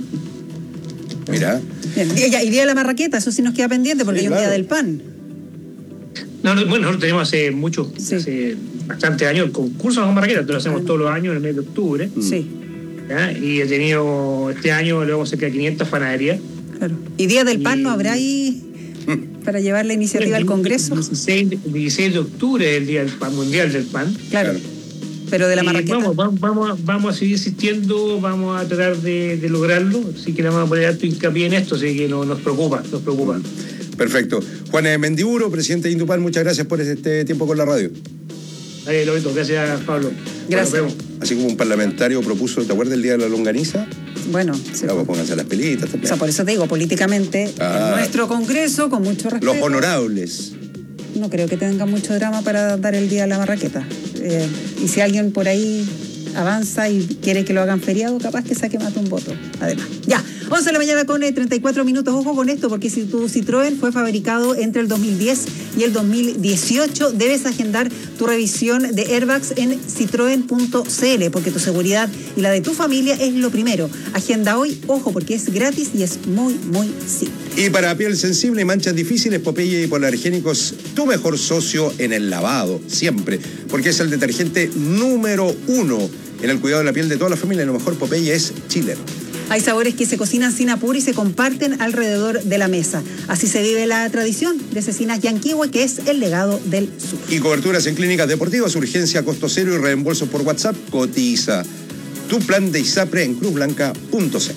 mira. Bien. Y día de la marraqueta, eso sí nos queda pendiente porque hay un día del pan. Bueno, nosotros tenemos hace bastantes años el concurso de la marraqueta, lo hacemos todos los años en el mes de octubre. Sí. ¿Ya? Y he tenido, este año le vamos cerca de 500 panaderías. Claro. ¿Y día del pan no habrá ahí para llevar la iniciativa al Congreso? El 16 de octubre es el día del pan, mundial del pan. Claro. Pero de la marraqueta. Vamos a seguir insistiendo, vamos a tratar de lograrlo, así que le vamos a poner alto hincapié en esto, así que nos preocupa. Perfecto. Juan Mendiburo, presidente de Indupan, muchas gracias por este tiempo con la radio. Lorito, gracias, Pablo. Gracias. Así como un parlamentario propuso, ¿te acuerdas del día de la longaniza? Bueno, pues pónganse las pelitas también. O sea, por eso te digo, políticamente, en nuestro Congreso, con mucho respeto. Los honorables. No creo que tengan mucho drama para dar el día a la marraqueta. Y si alguien por ahí avanza y quiere que lo hagan feriado, capaz que saque más de un voto, además. Ya, 11 de la mañana con 34 minutos. Ojo con esto, porque si tu Citroën fue fabricado entre el 2010 y el 2018, debes agendar tu revisión de airbags en citroen.cl, porque tu seguridad y la de tu familia es lo primero. Agenda hoy, ojo, porque es gratis y es muy, muy simple. Y para piel sensible y manchas difíciles, Popeye Hipoalergénicos, tu mejor socio en el lavado, siempre, porque es el detergente número 1 en el cuidado de la piel de toda la familia. Lo mejor, Popeye, es chileno. Hay sabores que se cocinan sin apuro y se comparten alrededor de la mesa. Así se vive la tradición de Cecinas Yanquihue, que es el legado del sur. Y coberturas en clínicas deportivas, urgencia, costo cero y reembolsos por WhatsApp. Cotiza tu plan de ISAPRE en cruzblanca.cl.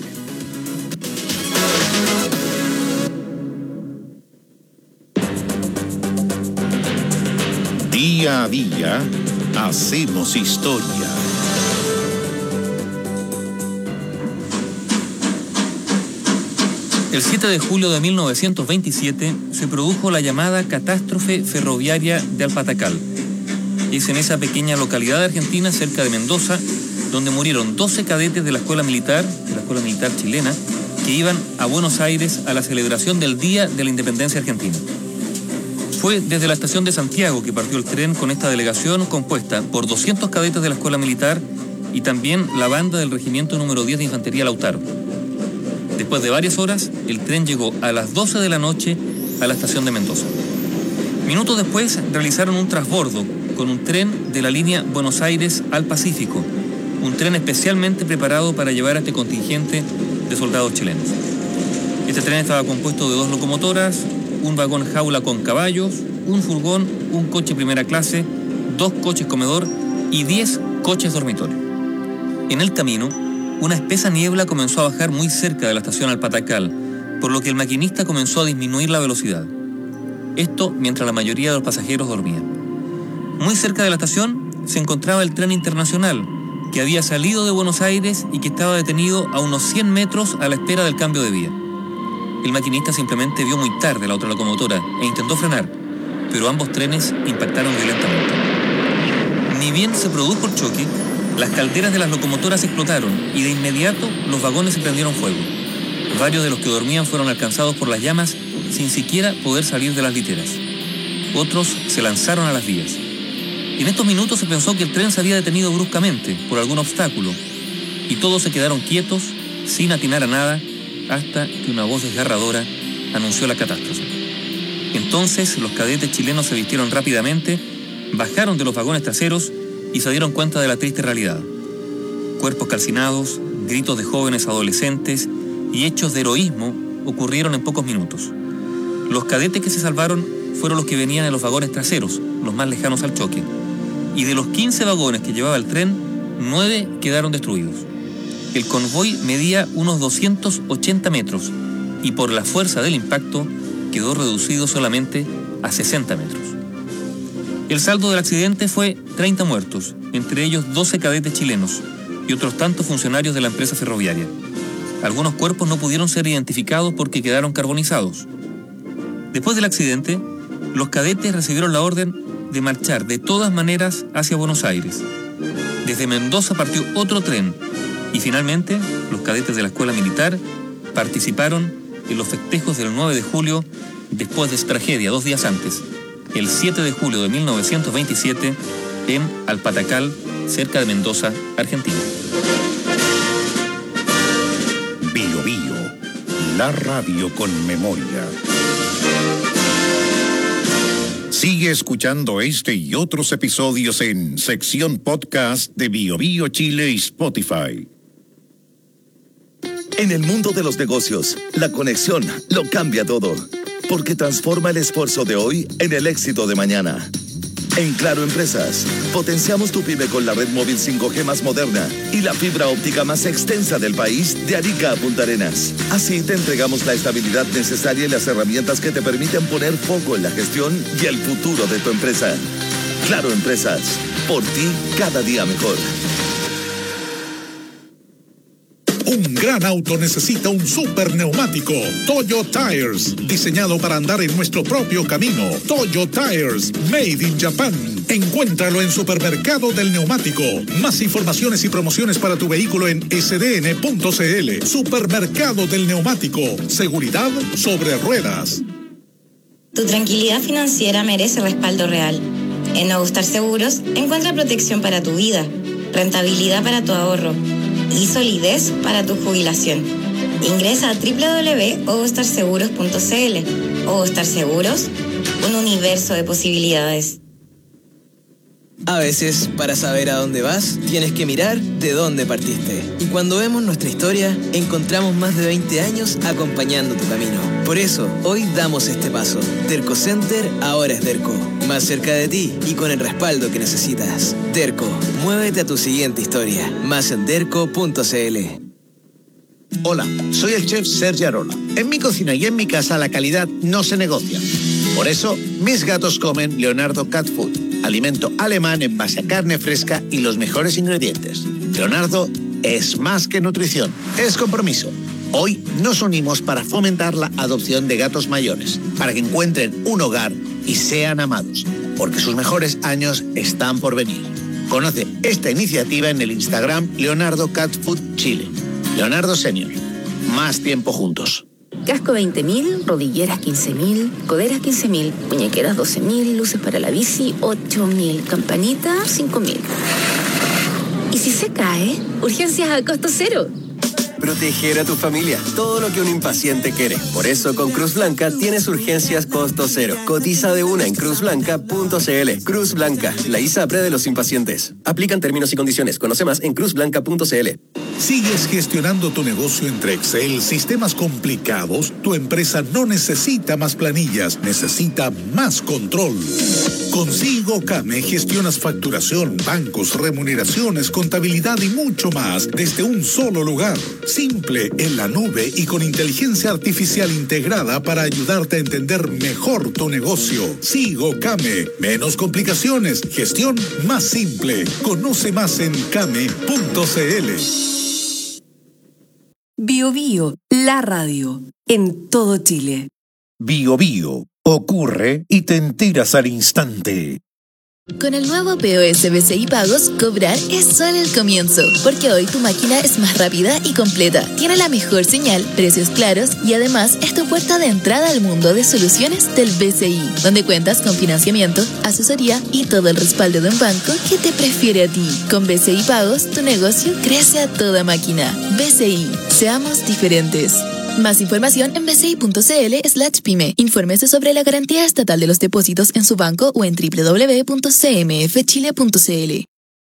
Día a día hacemos historia. El 7 de julio de 1927 se produjo la llamada catástrofe ferroviaria de Alpatacal. Es en esa pequeña localidad de Argentina, cerca de Mendoza, donde murieron 12 cadetes de la escuela militar chilena, que iban a Buenos Aires a la celebración del Día de la Independencia Argentina. Fue desde la estación de Santiago que partió el tren con esta delegación compuesta por 200 cadetes de la escuela militar y también la banda del regimiento número 10 de Infantería Lautaro. Después de varias horas, el tren llegó a las 12 de la noche a la estación de Mendoza. Minutos después realizaron un transbordo con un tren de la línea Buenos Aires al Pacífico, un tren especialmente preparado para llevar a este contingente de soldados chilenos. Este tren estaba compuesto de 2 locomotoras, un vagón jaula con caballos, un furgón, un coche primera clase, 2 coches comedor y 10 coches dormitorio. En el camino, una espesa niebla comenzó a bajar muy cerca de la estación Alpatacal, por lo que el maquinista comenzó a disminuir la velocidad. Esto mientras la mayoría de los pasajeros dormían. Muy cerca de la estación se encontraba el tren internacional, que había salido de Buenos Aires y que estaba detenido a unos 100 metros a la espera del cambio de vía. El maquinista simplemente vio muy tarde la otra locomotora e intentó frenar, pero ambos trenes impactaron violentamente. Ni bien se produjo el choque, las calderas de las locomotoras explotaron y de inmediato los vagones se prendieron fuego. Varios de los que dormían fueron alcanzados por las llamas sin siquiera poder salir de las literas. Otros se lanzaron a las vías. En estos minutos se pensó que el tren se había detenido bruscamente por algún obstáculo y todos se quedaron quietos, sin atinar a nada, hasta que una voz desgarradora anunció la catástrofe. Entonces los cadetes chilenos se vistieron rápidamente, bajaron de los vagones traseros y se dieron cuenta de la triste realidad. Cuerpos calcinados, gritos de jóvenes adolescentes y hechos de heroísmo ocurrieron en pocos minutos. Los cadetes que se salvaron fueron los que venían en los vagones traseros, los más lejanos al choque. Y de los 15 vagones que llevaba el tren, 9 quedaron destruidos. El convoy medía unos 280 metros y por la fuerza del impacto quedó reducido solamente a 60 metros. El saldo del accidente fue 30 muertos, entre ellos 12 cadetes chilenos y otros tantos funcionarios de la empresa ferroviaria. Algunos cuerpos no pudieron ser identificados porque quedaron carbonizados. Después del accidente, los cadetes recibieron la orden de marchar de todas maneras hacia Buenos Aires. Desde Mendoza partió otro tren y finalmente los cadetes de la escuela militar participaron en los festejos del 9 de julio después de esta tragedia 2 días antes, el 7 de julio de 1927, en Alpatacal, cerca de Mendoza, Argentina. Bio Bio, la radio con memoria. Sigue escuchando este y otros episodios en sección podcast de Bio Bio Chile y Spotify. En el mundo de los negocios, la conexión lo cambia todo, porque transforma el esfuerzo de hoy en el éxito de mañana. En Claro Empresas, potenciamos tu pyme con la red móvil 5G más moderna y la fibra óptica más extensa del país, de Arica a Punta Arenas. Así te entregamos la estabilidad necesaria y las herramientas que te permiten poner foco en la gestión y el futuro de tu empresa. Claro Empresas, por ti cada día mejor. Un gran auto necesita un super neumático. Toyo Tires, diseñado para andar en nuestro propio camino. Toyo Tires, made in Japan. Encuéntralo en Supermercado del Neumático. Más informaciones y promociones para tu vehículo en sdn.cl. Supermercado del Neumático. Seguridad sobre ruedas. Tu tranquilidad financiera merece respaldo real. En Ogustar Seguros encuentra protección para tu vida, rentabilidad para tu ahorro y solidez para tu jubilación. Ingresa a www.ogustarseguros.cl. Ogustar Seguros, un universo de posibilidades. A veces, para saber a dónde vas, tienes que mirar de dónde partiste. Y cuando vemos nuestra historia, encontramos más de 20 años acompañando tu camino. Por eso, hoy damos este paso. Derco Center ahora es Derco. Más cerca de ti y con el respaldo que necesitas. Derco, muévete a tu siguiente historia. Más en derco.cl. Hola, soy el chef Sergio Arola. En mi cocina y en mi casa la calidad no se negocia. Por eso, mis gatos comen Leonardo Cat Food, alimento alemán en base a carne fresca y los mejores ingredientes. Leonardo es más que nutrición, es compromiso. Hoy nos unimos para fomentar la adopción de gatos mayores, para que encuentren un hogar y sean amados, porque sus mejores años están por venir. Conoce esta iniciativa en el Instagram Leonardo Cat Food Chile. Leonardo Senior, más tiempo juntos. Casco 20.000, rodilleras 15.000, coderas 15.000, muñequeras 12.000, luces para la bici 8.000, campanita 5.000. ¿Y si se cae? Urgencias a costo cero. Proteger a tu familia, todo lo que un impaciente quiere. Por eso con Cruz Blanca tienes urgencias costo cero. Cotiza de una en cruzblanca.cl. Cruz Blanca, la ISAPRE de los impacientes. Aplican términos y condiciones. Conoce más en cruzblanca.cl. ¿Sigues gestionando tu negocio entre Excel, sistemas complicados? Tu empresa no necesita más planillas, necesita más control. Con Sigo Came gestionas facturación, bancos, remuneraciones, contabilidad y mucho más desde un solo lugar. Simple, en la nube y con inteligencia artificial integrada para ayudarte a entender mejor tu negocio. Sigo Came. Menos complicaciones, gestión más simple. Conoce más en came.cl. Bio Bio, la radio, en todo Chile. Bio Bio, ocurre y te enteras al instante. Con el nuevo POS BCI Pagos, cobrar es solo el comienzo, porque hoy tu máquina es más rápida y completa, tiene la mejor señal, precios claros y además es tu puerta de entrada al mundo de soluciones del BCI, donde cuentas con financiamiento, asesoría y todo el respaldo de un banco que te prefiere a ti. Con BCI Pagos, tu negocio crece a toda máquina. BCI, seamos diferentes. Más información en bci.cl/pyme. Infórmese sobre la garantía estatal de los depósitos en su banco o en www.cmfchile.cl.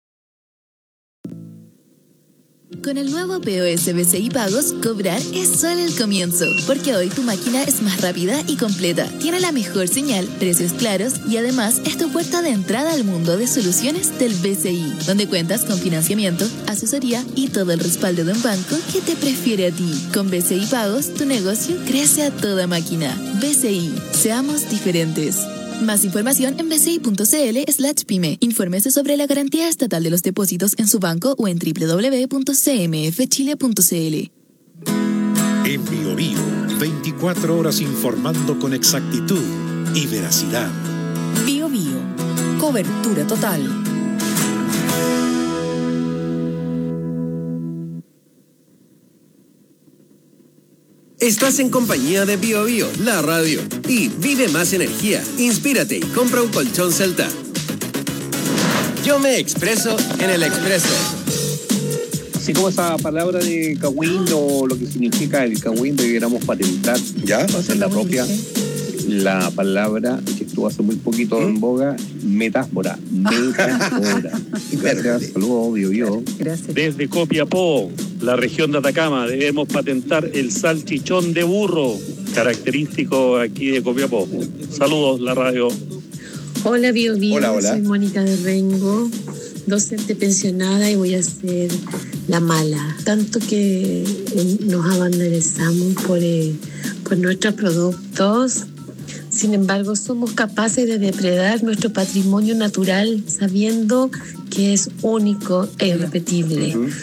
Con el nuevo POS BCI Pagos, cobrar es solo el comienzo, porque hoy tu máquina es más rápida y completa, tiene la mejor señal, precios claros y además es tu puerta de entrada al mundo de soluciones del BCI, donde cuentas con financiamiento, asesoría y todo el respaldo de un banco que te prefiere a ti. Con BCI Pagos, tu negocio crece a toda máquina. BCI, seamos diferentes. Más información en bci.cl/pyme. Infórmese sobre la garantía estatal de los depósitos en su banco o en www.cmfchile.cl. En Bio Bio, 24 horas informando con exactitud y veracidad. Bio Bio, cobertura total. Estás en compañía de Bio Bio, la radio. Y vive más energía, inspírate y compra un colchón Celta. Yo me expreso en el Expreso. Así como esa palabra de Kawin o lo que significa el Kawin, debiéramos patentar, ¿ya? Va a ser la propia, la palabra que estuvo hace muy poquito en boga, metáfora. Gracias, saludos, Bio Bio. Gracias. Desde Copiapó, la región de Atacama, debemos patentar el salchichón de burro, característico aquí de Copiapó. Saludos, la radio. Hola, Bio Bio. Hola. Soy Mónica de Rengo, docente pensionada y voy a ser la mala. Tanto que nos abanderezamos por nuestros productos. Sin embargo, somos capaces de depredar nuestro patrimonio natural sabiendo que es único e irrepetible.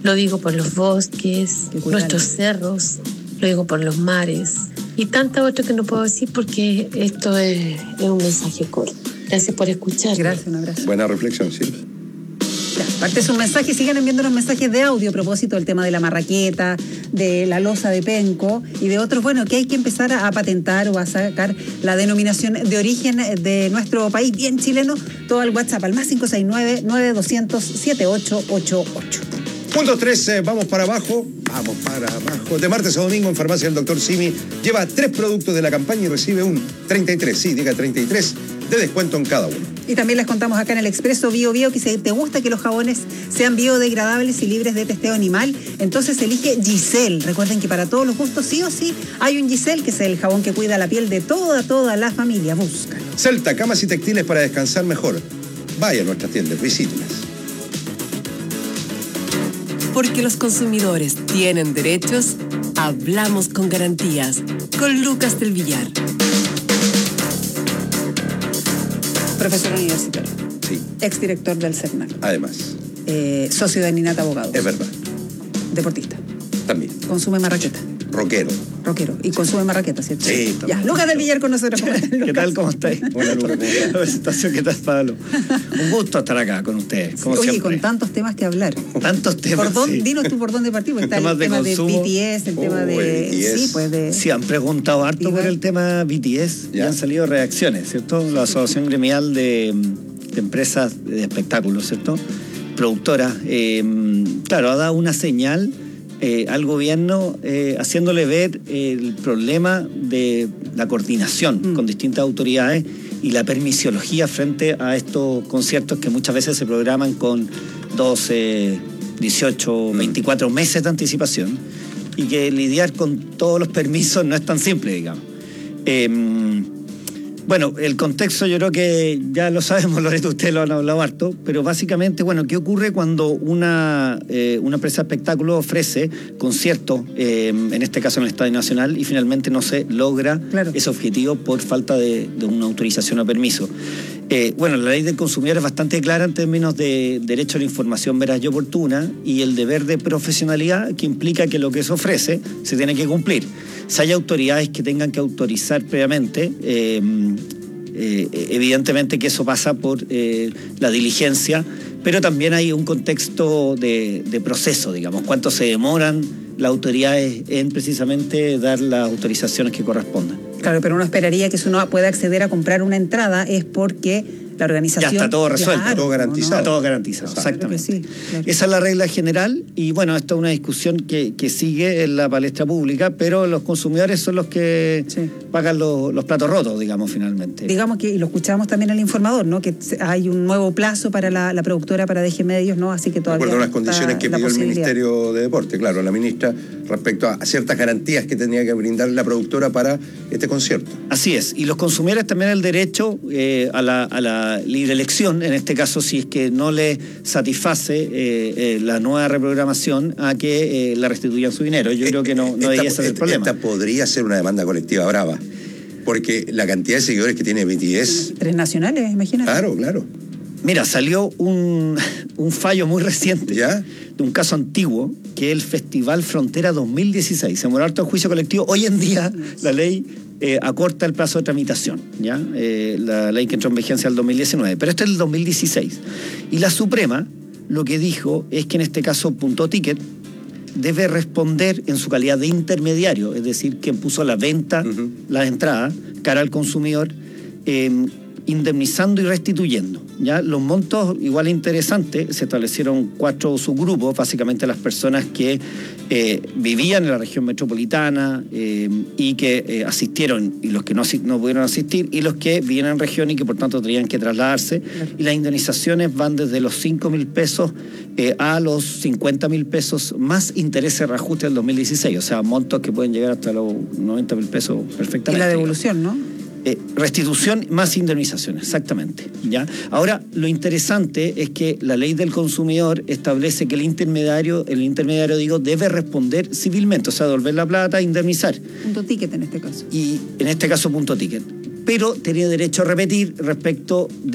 Lo digo por los bosques, nuestros cerros, lo digo por los mares y tantas otras que no puedo decir porque esto es un mensaje corto. Gracias por escuchar. Gracias, un abrazo. Buena reflexión, sí. Aparte es un mensaje, sigan enviando los mensajes de audio a propósito del tema de la marraqueta, de la loza de penco y de otros, bueno, que hay que empezar a patentar o a sacar la denominación de origen de nuestro país, bien chileno, todo al WhatsApp, al más 569-9200-7888. Punto 3, vamos para abajo. De martes a domingo en Farmacia del Dr. Simi lleva 3 productos de la campaña y recibe un 33 de descuento en cada uno. Y también les contamos acá en el Expreso Bio Bio que si te gusta que los jabones sean biodegradables y libres de testeo animal, entonces elige Giselle. Recuerden que para todos los gustos sí o sí hay un Giselle, que es el jabón que cuida la piel de toda la familia. Búscalo. Celta, camas y textiles para descansar mejor. Vaya a nuestras tiendas, visítelas. Porque los consumidores tienen derechos, hablamos con garantías. Con Lucas del Villar. Profesor universitario. Sí. Exdirector del CERNAC. Además. Socio de Ninata Abogados. Es verdad. Deportista. También. Consume marraqueta. Rockero. Y consume marraqueta, ¿cierto? Sí. Ya, Lucas del Villar con nosotros. ¿Qué tal? ¿Cómo estáis? Hola, Lucas. La presentación, ¿qué tal, Pablo? Un gusto estar acá con ustedes, como Oye, siempre. con tantos temas que hablar. Tantos temas, sí. Dinos tú por dónde partimos. Está el tema de BTS, el tema de... BTS. Sí, pues de... Sí, han preguntado harto por el tema BTS y han salido reacciones, ¿cierto? La Asociación Gremial de Empresas de Espectáculos, ¿cierto? Productora, claro, ha dado una señal al gobierno haciéndole ver el problema de la coordinación con distintas autoridades y la permisiología frente a estos conciertos que muchas veces se programan con 12, 18, 24 meses de anticipación y que lidiar con todos los permisos no es tan simple, digamos. Bueno, el contexto yo creo que ya lo sabemos, Loreto, ustedes lo han hablado harto, pero básicamente, bueno, ¿qué ocurre cuando una empresa de espectáculo ofrece conciertos, en este caso en el Estadio Nacional, y finalmente no se logra ese objetivo por falta de una autorización o permiso? Bueno, la ley del consumidor es bastante clara en términos de derecho a la información veraz y oportuna y el deber de profesionalidad que implica que lo que se ofrece se tiene que cumplir. Si hay autoridades que tengan que autorizar previamente, evidentemente que eso pasa por la diligencia, pero también hay un contexto de proceso, digamos, cuánto se demoran las autoridades en precisamente dar las autorizaciones que correspondan. Claro, pero uno esperaría que si uno puede acceder a comprar una entrada es porque la organización... Ya está todo resuelto. Claro, todo garantizado. ¿no? Está todo garantizado, exactamente. Sí, claro. Esa es la regla general y bueno, esta es una discusión que sigue en la palestra pública, pero los consumidores son los que pagan los platos rotos, digamos, finalmente. Digamos que, y lo escuchábamos también en el informador, ¿no? Que hay un nuevo plazo para la productora, para DG Medios, ¿no? Así que todavía... De acuerdo a las condiciones que pidió el Ministerio de Deporte, claro, la ministra, respecto a ciertas garantías que tenía que brindar la productora para este concierto. Así es, y los consumidores también el derecho a la libre elección, en este caso si es que no le satisface la nueva reprogramación, a que le restituyan su dinero. Yo creo que no debería ser el problema. Esta podría ser una demanda colectiva brava, porque la cantidad de seguidores que tiene BTS... 3 nacionales, imagínate. Claro. Mira, salió un fallo muy reciente de un caso antiguo, que es el Festival Frontera 2016. Se demoró harto el juicio colectivo. Hoy en día la ley acorta el plazo de tramitación, ¿ya? La ley que entró en vigencia el 2019, pero este es el 2016. Y la Suprema lo que dijo es que en este caso Punto Ticket debe responder en su calidad de intermediario, es decir, quien puso la venta, la entrada, cara al consumidor, indemnizando y restituyendo. ¿Ya? Los montos, igual interesantes, se establecieron 4 subgrupos, básicamente las personas que vivían en la región metropolitana y que asistieron, y los que no pudieron asistir, y los que vivían en región y que por tanto tenían que trasladarse. Y las indemnizaciones van desde los 5.000 pesos a los 50.000 pesos, más intereses de reajuste del 2016, o sea, montos que pueden llegar hasta los 90.000 pesos perfectamente. Y la devolución, ¿no? Restitución más indemnización, exactamente. ¿Ya? Ahora, lo interesante es que la ley del consumidor establece que el intermediario debe responder civilmente, o sea, devolver la plata e indemnizar. Punto Ticket en este caso. Y en este caso Punto Ticket. Pero tenía derecho a repetir respecto de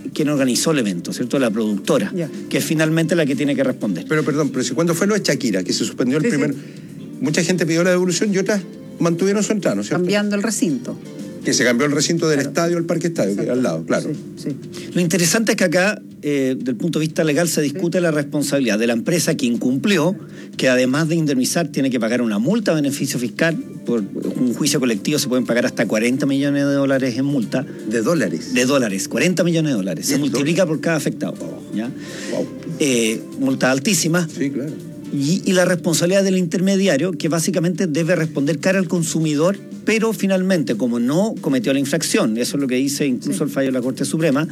quien organizó el evento, ¿cierto? La productora, que es finalmente la que tiene que responder. Pero perdón, pero si cuando fue lo de Shakira, que se suspendió el primer... Mucha gente pidió la devolución y otras mantuvieron su entrada, ¿no es cierto? Cambiando el recinto. Que se cambió el recinto del estadio al Parque Estadio, que era al lado, claro. Sí. Lo interesante es que acá, del punto de vista legal, se discute la responsabilidad de la empresa que incumplió, que además de indemnizar tiene que pagar una multa a beneficio fiscal. Por un juicio colectivo se pueden pagar hasta 40 millones de dólares en multa. ¿De dólares? De dólares, 40 millones de dólares. Se multiplica por cada afectado. ¿Ya? Wow. Multa altísima. Sí, claro. Y la responsabilidad del intermediario, que básicamente debe responder cara al consumidor, pero finalmente, como no cometió la infracción, eso es lo que dice incluso el fallo de la Corte Suprema,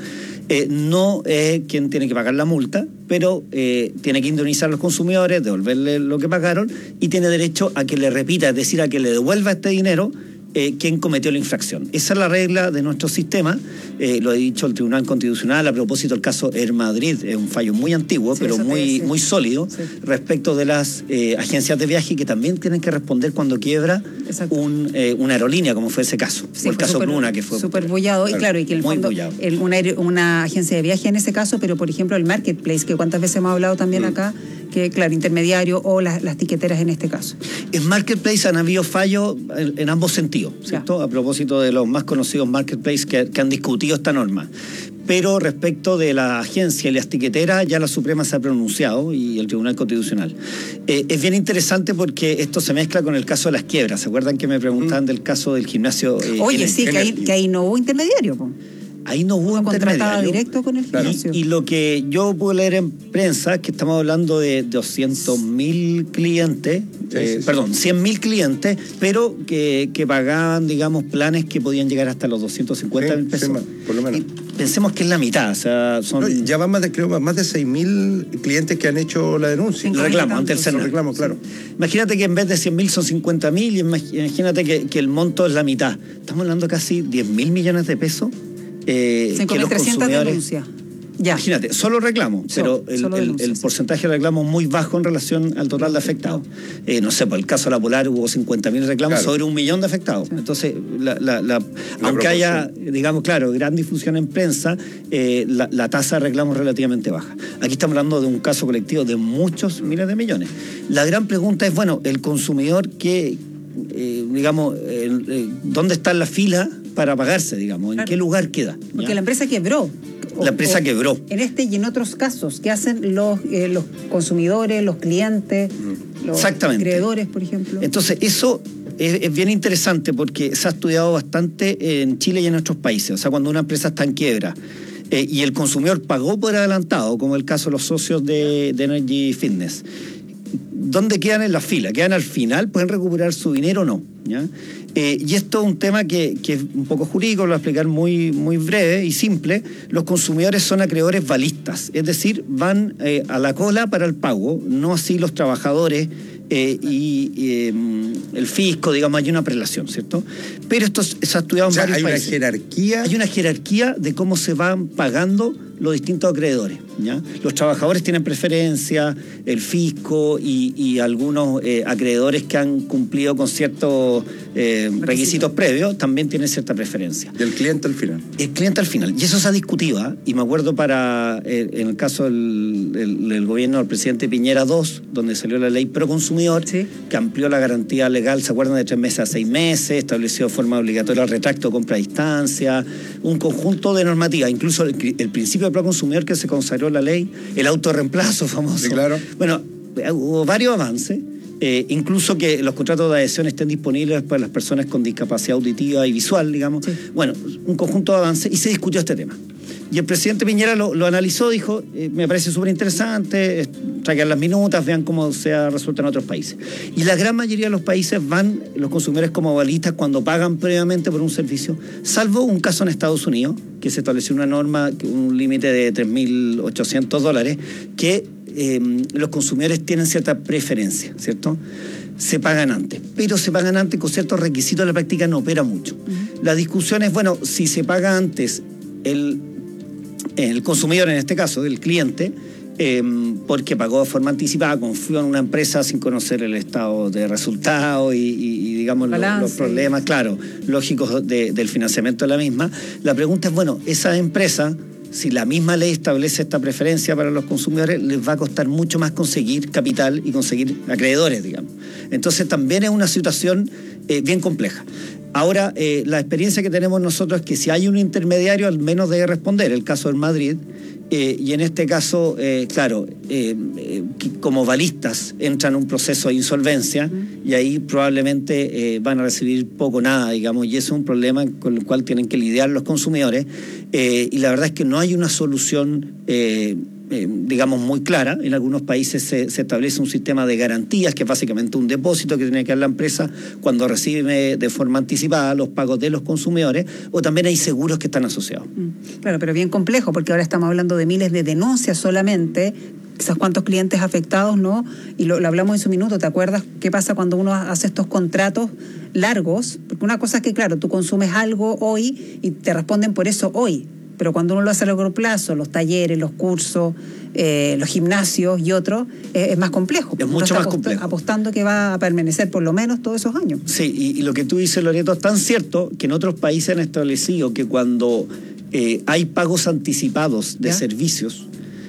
no es quien tiene que pagar la multa, pero tiene que indemnizar a los consumidores, devolverle lo que pagaron, y tiene derecho a que le repita, es decir, a que le devuelva este dinero quien cometió la infracción. Esa es la regla de nuestro sistema, lo ha dicho el Tribunal Constitucional a propósito del caso Air Madrid, es un fallo muy antiguo, pero muy sólido, respecto de las agencias de viaje que también tienen que responder cuando quiebra una aerolínea, como fue ese caso, o el caso Luna, que fue súper bullado, y claro, y que en el fondo una agencia de viaje en ese caso, pero por ejemplo el marketplace, que cuántas veces hemos hablado también acá, que claro, intermediario o las tiqueteras en este caso. En marketplace han habido fallos en ambos sentidos, ¿cierto? A propósito de los más conocidos marketplace que han discutido esta norma. Pero respecto de la agencia y las tiqueteras, ya la Suprema se ha pronunciado y el Tribunal Constitucional. Es bien interesante porque esto se mezcla con el caso de las quiebras. ¿Se acuerdan que me preguntaban del caso del gimnasio? Oye, que ahí no hubo intermediario, po. Ahí no hubo contratado directo con el gimnasio. Y lo que yo pude leer en prensa es que estamos hablando de 200.000 clientes, perdón, 100.000 clientes, pero que pagaban, digamos, planes que podían llegar hasta los 250.000 pesos. Por lo menos. Pensemos que es la mitad, o sea, son... ya van más de 6.000 clientes que han hecho la denuncia. Reclamo, ante el Senado. Reclamo, claro. Imagínate que en vez de 100.000 son 50.000 y imagínate que el monto es la mitad. Estamos hablando de casi 10.000 millones de pesos. 5.300 denuncias. Ya. Imagínate, solo reclamos, pero el porcentaje de reclamos es muy bajo en relación al total de afectados. No sé, por el caso de la Polar hubo 50.000 reclamos sobre 1 millón de afectados. Entonces, aunque haya, digamos, claro, gran difusión en prensa, la tasa de reclamos es relativamente baja. Aquí estamos hablando de un caso colectivo de muchos miles de millones. La gran pregunta es, bueno, el consumidor que... digamos, ¿dónde está la fila para pagarse, digamos? ¿En qué lugar queda? Porque la empresa quebró. La empresa quebró. En este y en otros casos, ¿qué hacen los consumidores, los clientes, los acreedores, por ejemplo? Entonces, eso es bien interesante porque se ha estudiado bastante en Chile y en otros países. O sea, cuando una empresa está en quiebra y el consumidor pagó por adelantado, como el caso de los socios de Energy Fitness, ¿dónde quedan en la fila? ¿Quedan al final? ¿Pueden recuperar su dinero o no? ¿Ya? Y esto es un tema que es un poco jurídico, lo voy a explicar muy breve y simple. Los consumidores son acreedores balistas, es decir, van a la cola para el pago, no así los trabajadores y el fisco, digamos, hay una prelación, ¿cierto? Pero esto se ha estudiado en varios países. ¿Hay una jerarquía? Hay una jerarquía de cómo se van pagando los distintos acreedores, ¿ya? Los trabajadores tienen preferencia, el fisco y algunos acreedores que han cumplido con ciertos requisitos previos también tienen cierta preferencia. ¿Y el cliente al final? El cliente al final. Y eso se ha discutido, ¿eh? Y me acuerdo en el caso del gobierno del presidente Piñera II, donde salió la ley pro consumidor, que amplió la garantía legal, ¿se acuerdan? De 3 meses a 6 meses, estableció de forma obligatoria el retracto, compra a distancia, un conjunto de normativas, incluso el principio de pro consumidor que se consagró la ley, el autorreemplazo famoso. Sí, claro. Bueno, hubo varios avances. Incluso que los contratos de adhesión estén disponibles para las personas con discapacidad auditiva y visual, digamos. Sí. Bueno, un conjunto de avances y se discutió este tema. Y el presidente Piñera lo analizó, dijo, me parece súper interesante, traigan las minutas, vean cómo se ha resuelto en otros países. Y la gran mayoría de los países van los consumidores como avalistas cuando pagan previamente por un servicio, salvo un caso en Estados Unidos, que se estableció una norma, un límite de $3.800, que los consumidores tienen cierta preferencia, ¿cierto? Se pagan antes, pero se pagan antes con ciertos requisitos, la práctica no opera mucho. La discusión es, bueno, si se paga antes el consumidor, en este caso, el cliente, porque pagó de forma anticipada, confió en una empresa sin conocer el estado de resultados y digamos, los problemas, claro, lógicos del financiamiento de la misma. La pregunta es, bueno, esa empresa si la misma ley establece esta preferencia para los consumidores, les va a costar mucho más conseguir capital y conseguir acreedores, digamos. Entonces también es una situación bien compleja. Ahora, la experiencia que tenemos nosotros es que si hay un intermediario, al menos debe responder. El caso del Madrid, y en este caso, como balistas entran en un proceso de insolvencia y ahí probablemente van a recibir poco o nada, digamos, y eso es un problema con el cual tienen que lidiar los consumidores, y la verdad es que no hay una solución digamos muy clara. En algunos países se establece un sistema de garantías, que es básicamente un depósito que tiene que dar la empresa cuando recibe de forma anticipada los pagos de los consumidores, o también hay seguros que están asociados. Claro, pero bien complejo, porque ahora estamos hablando de miles de denuncias solamente, quizás cuántos clientes afectados, ¿no? Y lo hablamos en su minuto, ¿te acuerdas qué pasa cuando uno hace estos contratos largos? Porque una cosa es que, claro, tú consumes algo hoy y te responden por eso hoy, pero cuando uno lo hace a largo plazo, los talleres, los cursos, los gimnasios y otros, es más complejo. Es mucho más complejo. Apostando que va a permanecer por lo menos todos esos años. Sí, y lo que tú dices, Loreto, es tan cierto que en otros países han establecido que cuando hay pagos anticipados de servicios,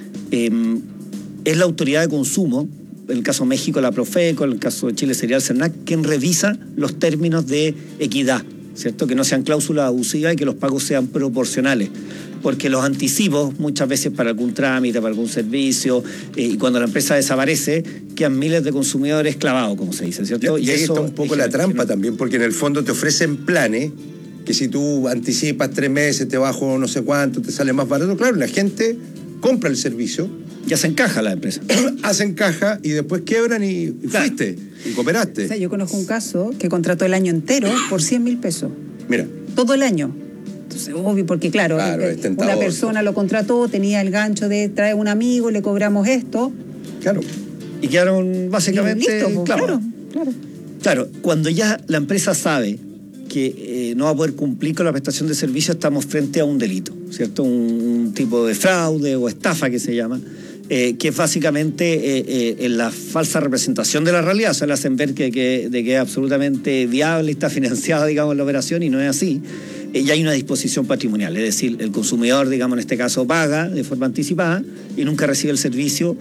es la autoridad de consumo, en el caso de México la Profeco, en el caso de Chile sería el CERNAC, quien revisa los términos de equidad, ¿cierto? Que no sean cláusulas abusivas y que los pagos sean proporcionales. Porque los anticipos, muchas veces para algún trámite, para algún servicio, y cuando la empresa desaparece, quedan miles de consumidores clavados, como se dice, ¿cierto? Y ahí está un poco la trampa también, porque en el fondo te ofrecen planes que si tú anticipas 3 meses, te bajo no sé cuánto, te sale más barato. Claro, la gente compra el servicio. Ya se encaja la empresa. Hacen caja y después quiebran y fuiste, y cooperaste. O sea, yo conozco un caso que contrató el año entero por 100.000 pesos. Mira. Todo el año. Entonces, obvio, porque claro una persona lo contrató, tenía el gancho de traer un amigo, le cobramos esto. Claro. Y quedaron básicamente... Listo, claro. Claro, cuando ya la empresa sabe que no va a poder cumplir con la prestación de servicio, estamos frente a un delito, ¿cierto? Un tipo de fraude o estafa que se llama, que es básicamente la falsa representación de la realidad. O sea, le hacen ver que es absolutamente viable y está financiada, digamos, la operación, y no es así. Y hay una disposición patrimonial, es decir, el consumidor, digamos, en este caso, paga de forma anticipada y nunca recibe el servicio,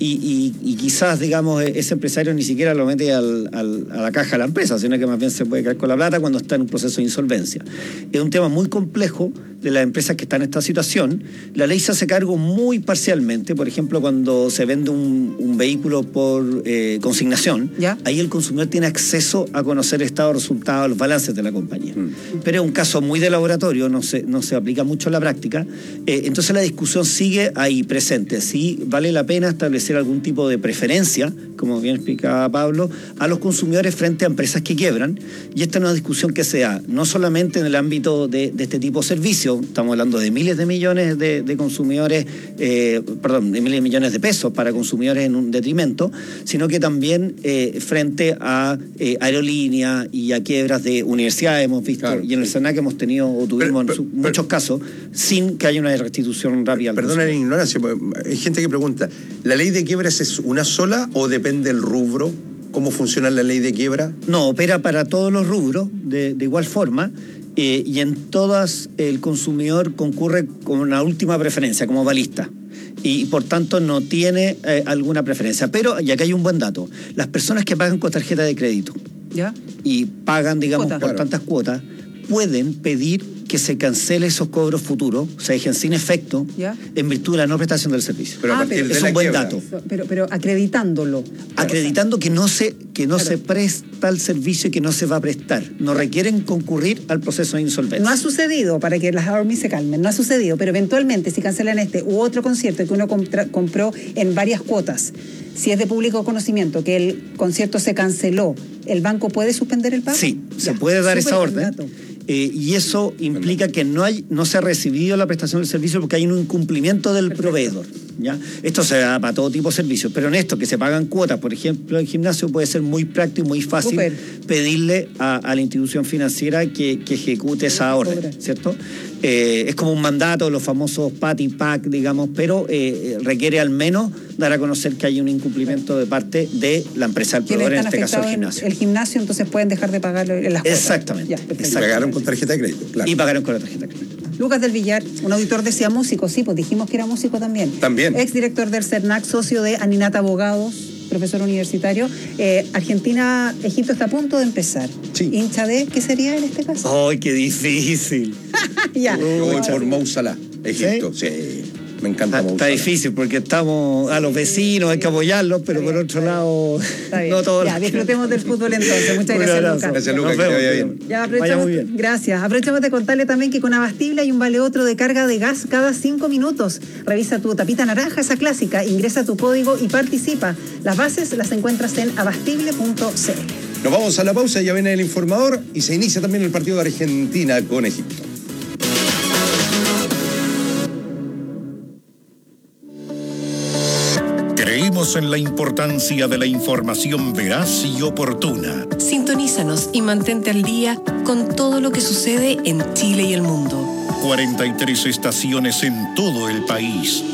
y quizás, digamos, ese empresario ni siquiera lo mete a la caja de la empresa, sino que más bien se puede quedar con la plata cuando está en un proceso de insolvencia. Es un tema muy complejo de las empresas que están en esta situación. La ley se hace cargo muy parcialmente. Por ejemplo, cuando se vende un vehículo por consignación, ahí el consumidor tiene acceso a conocer el estado de resultados, los balances de la compañía. Pero es un caso muy de laboratorio, no se aplica mucho en la práctica. Entonces la discusión sigue ahí presente. Sí vale la pena establecer algún tipo de preferencia, como bien explicaba Pablo, a los consumidores frente a empresas que quiebran. Y esta es una discusión que se da no solamente en el ámbito de este tipo de servicios. Estamos hablando de miles de millones de consumidores, de miles de millones de pesos para consumidores en un detrimento, sino que también frente a aerolíneas y a quiebras de universidades, hemos visto, claro. Y en el SENAC hemos tenido o tuvimos muchos casos sin que haya una restitución rápida. Perdona la ignorancia, hay gente que pregunta, ¿la ley de quiebras es una sola o depende del rubro? ¿Cómo funciona la ley de quiebra? No, opera para todos los rubros de igual forma. Y en todas el consumidor concurre con una última preferencia como balista y por tanto no tiene alguna preferencia. Pero, y acá hay un buen dato, las personas que pagan con tarjeta de crédito y pagan, digamos, por tantas cuotas, pueden pedir que se cancele esos cobros futuros, se dejen sin efecto, en virtud de la no prestación del servicio. Pero es un buen dato. Pero acreditándolo. Acreditando que no se presta el servicio y que no se va a prestar. No requieren concurrir al proceso de insolvencia. No ha sucedido, para que las ARMY se calmen, no ha sucedido, pero eventualmente si cancelan este u otro concierto que uno compró en varias cuotas, si es de público conocimiento que el concierto se canceló, ¿el banco puede suspender el pago? Sí, se puede dar esa orden. Y eso implica que no se ha recibido la prestación del servicio porque hay un incumplimiento del proveedor. ¿Ya? Esto se da para todo tipo de servicios, pero en esto que se pagan cuotas, por ejemplo, en gimnasio puede ser muy práctico y muy fácil pedirle a la institución financiera que ejecute esa orden, ¿cierto? Es como un mandato, los famosos PAT y PAC, digamos, pero requiere al menos dar a conocer que hay un incumplimiento de parte de la empresa del proveedor, en este caso el gimnasio. El gimnasio, entonces pueden dejar de pagar en las cuotas. Exactamente. Y pagaron con tarjeta de crédito, claro. Y pagaron con la tarjeta de crédito. Lucas del Villar, un auditor decía músico, sí, pues dijimos que era músico también. También. Exdirector del CERNAC, socio de Aninata Abogados, profesor universitario. Argentina, Egipto está a punto de empezar. Sí. ¿Hincha de qué sería en este caso? ¡Ay, qué difícil! Ya. Voy por Mo Salah, Egipto, sí. Me encanta Mo Está Salah. difícil porque estamos a los vecinos, hay que apoyarlos, pero por otro lado, no todos. Ya, disfrutemos del fútbol entonces. Muchas gracias, Lucas. Gracias, Lucas, que te vaya bien. Ya aprovechamos, muy bien. Gracias. Aprovechamos de contarle también que con Abastible hay un vale otro de carga de gas cada 5 minutos. Revisa tu tapita naranja, esa clásica, ingresa tu código y participa. Las bases las encuentras en abastible.cl. Nos vamos a la pausa, ya viene el informador y se inicia también el partido de Argentina con Egipto. Creemos en la importancia de la información veraz y oportuna. Sintonízanos y mantente al día con todo lo que sucede en Chile y el mundo. 43 estaciones en todo el país.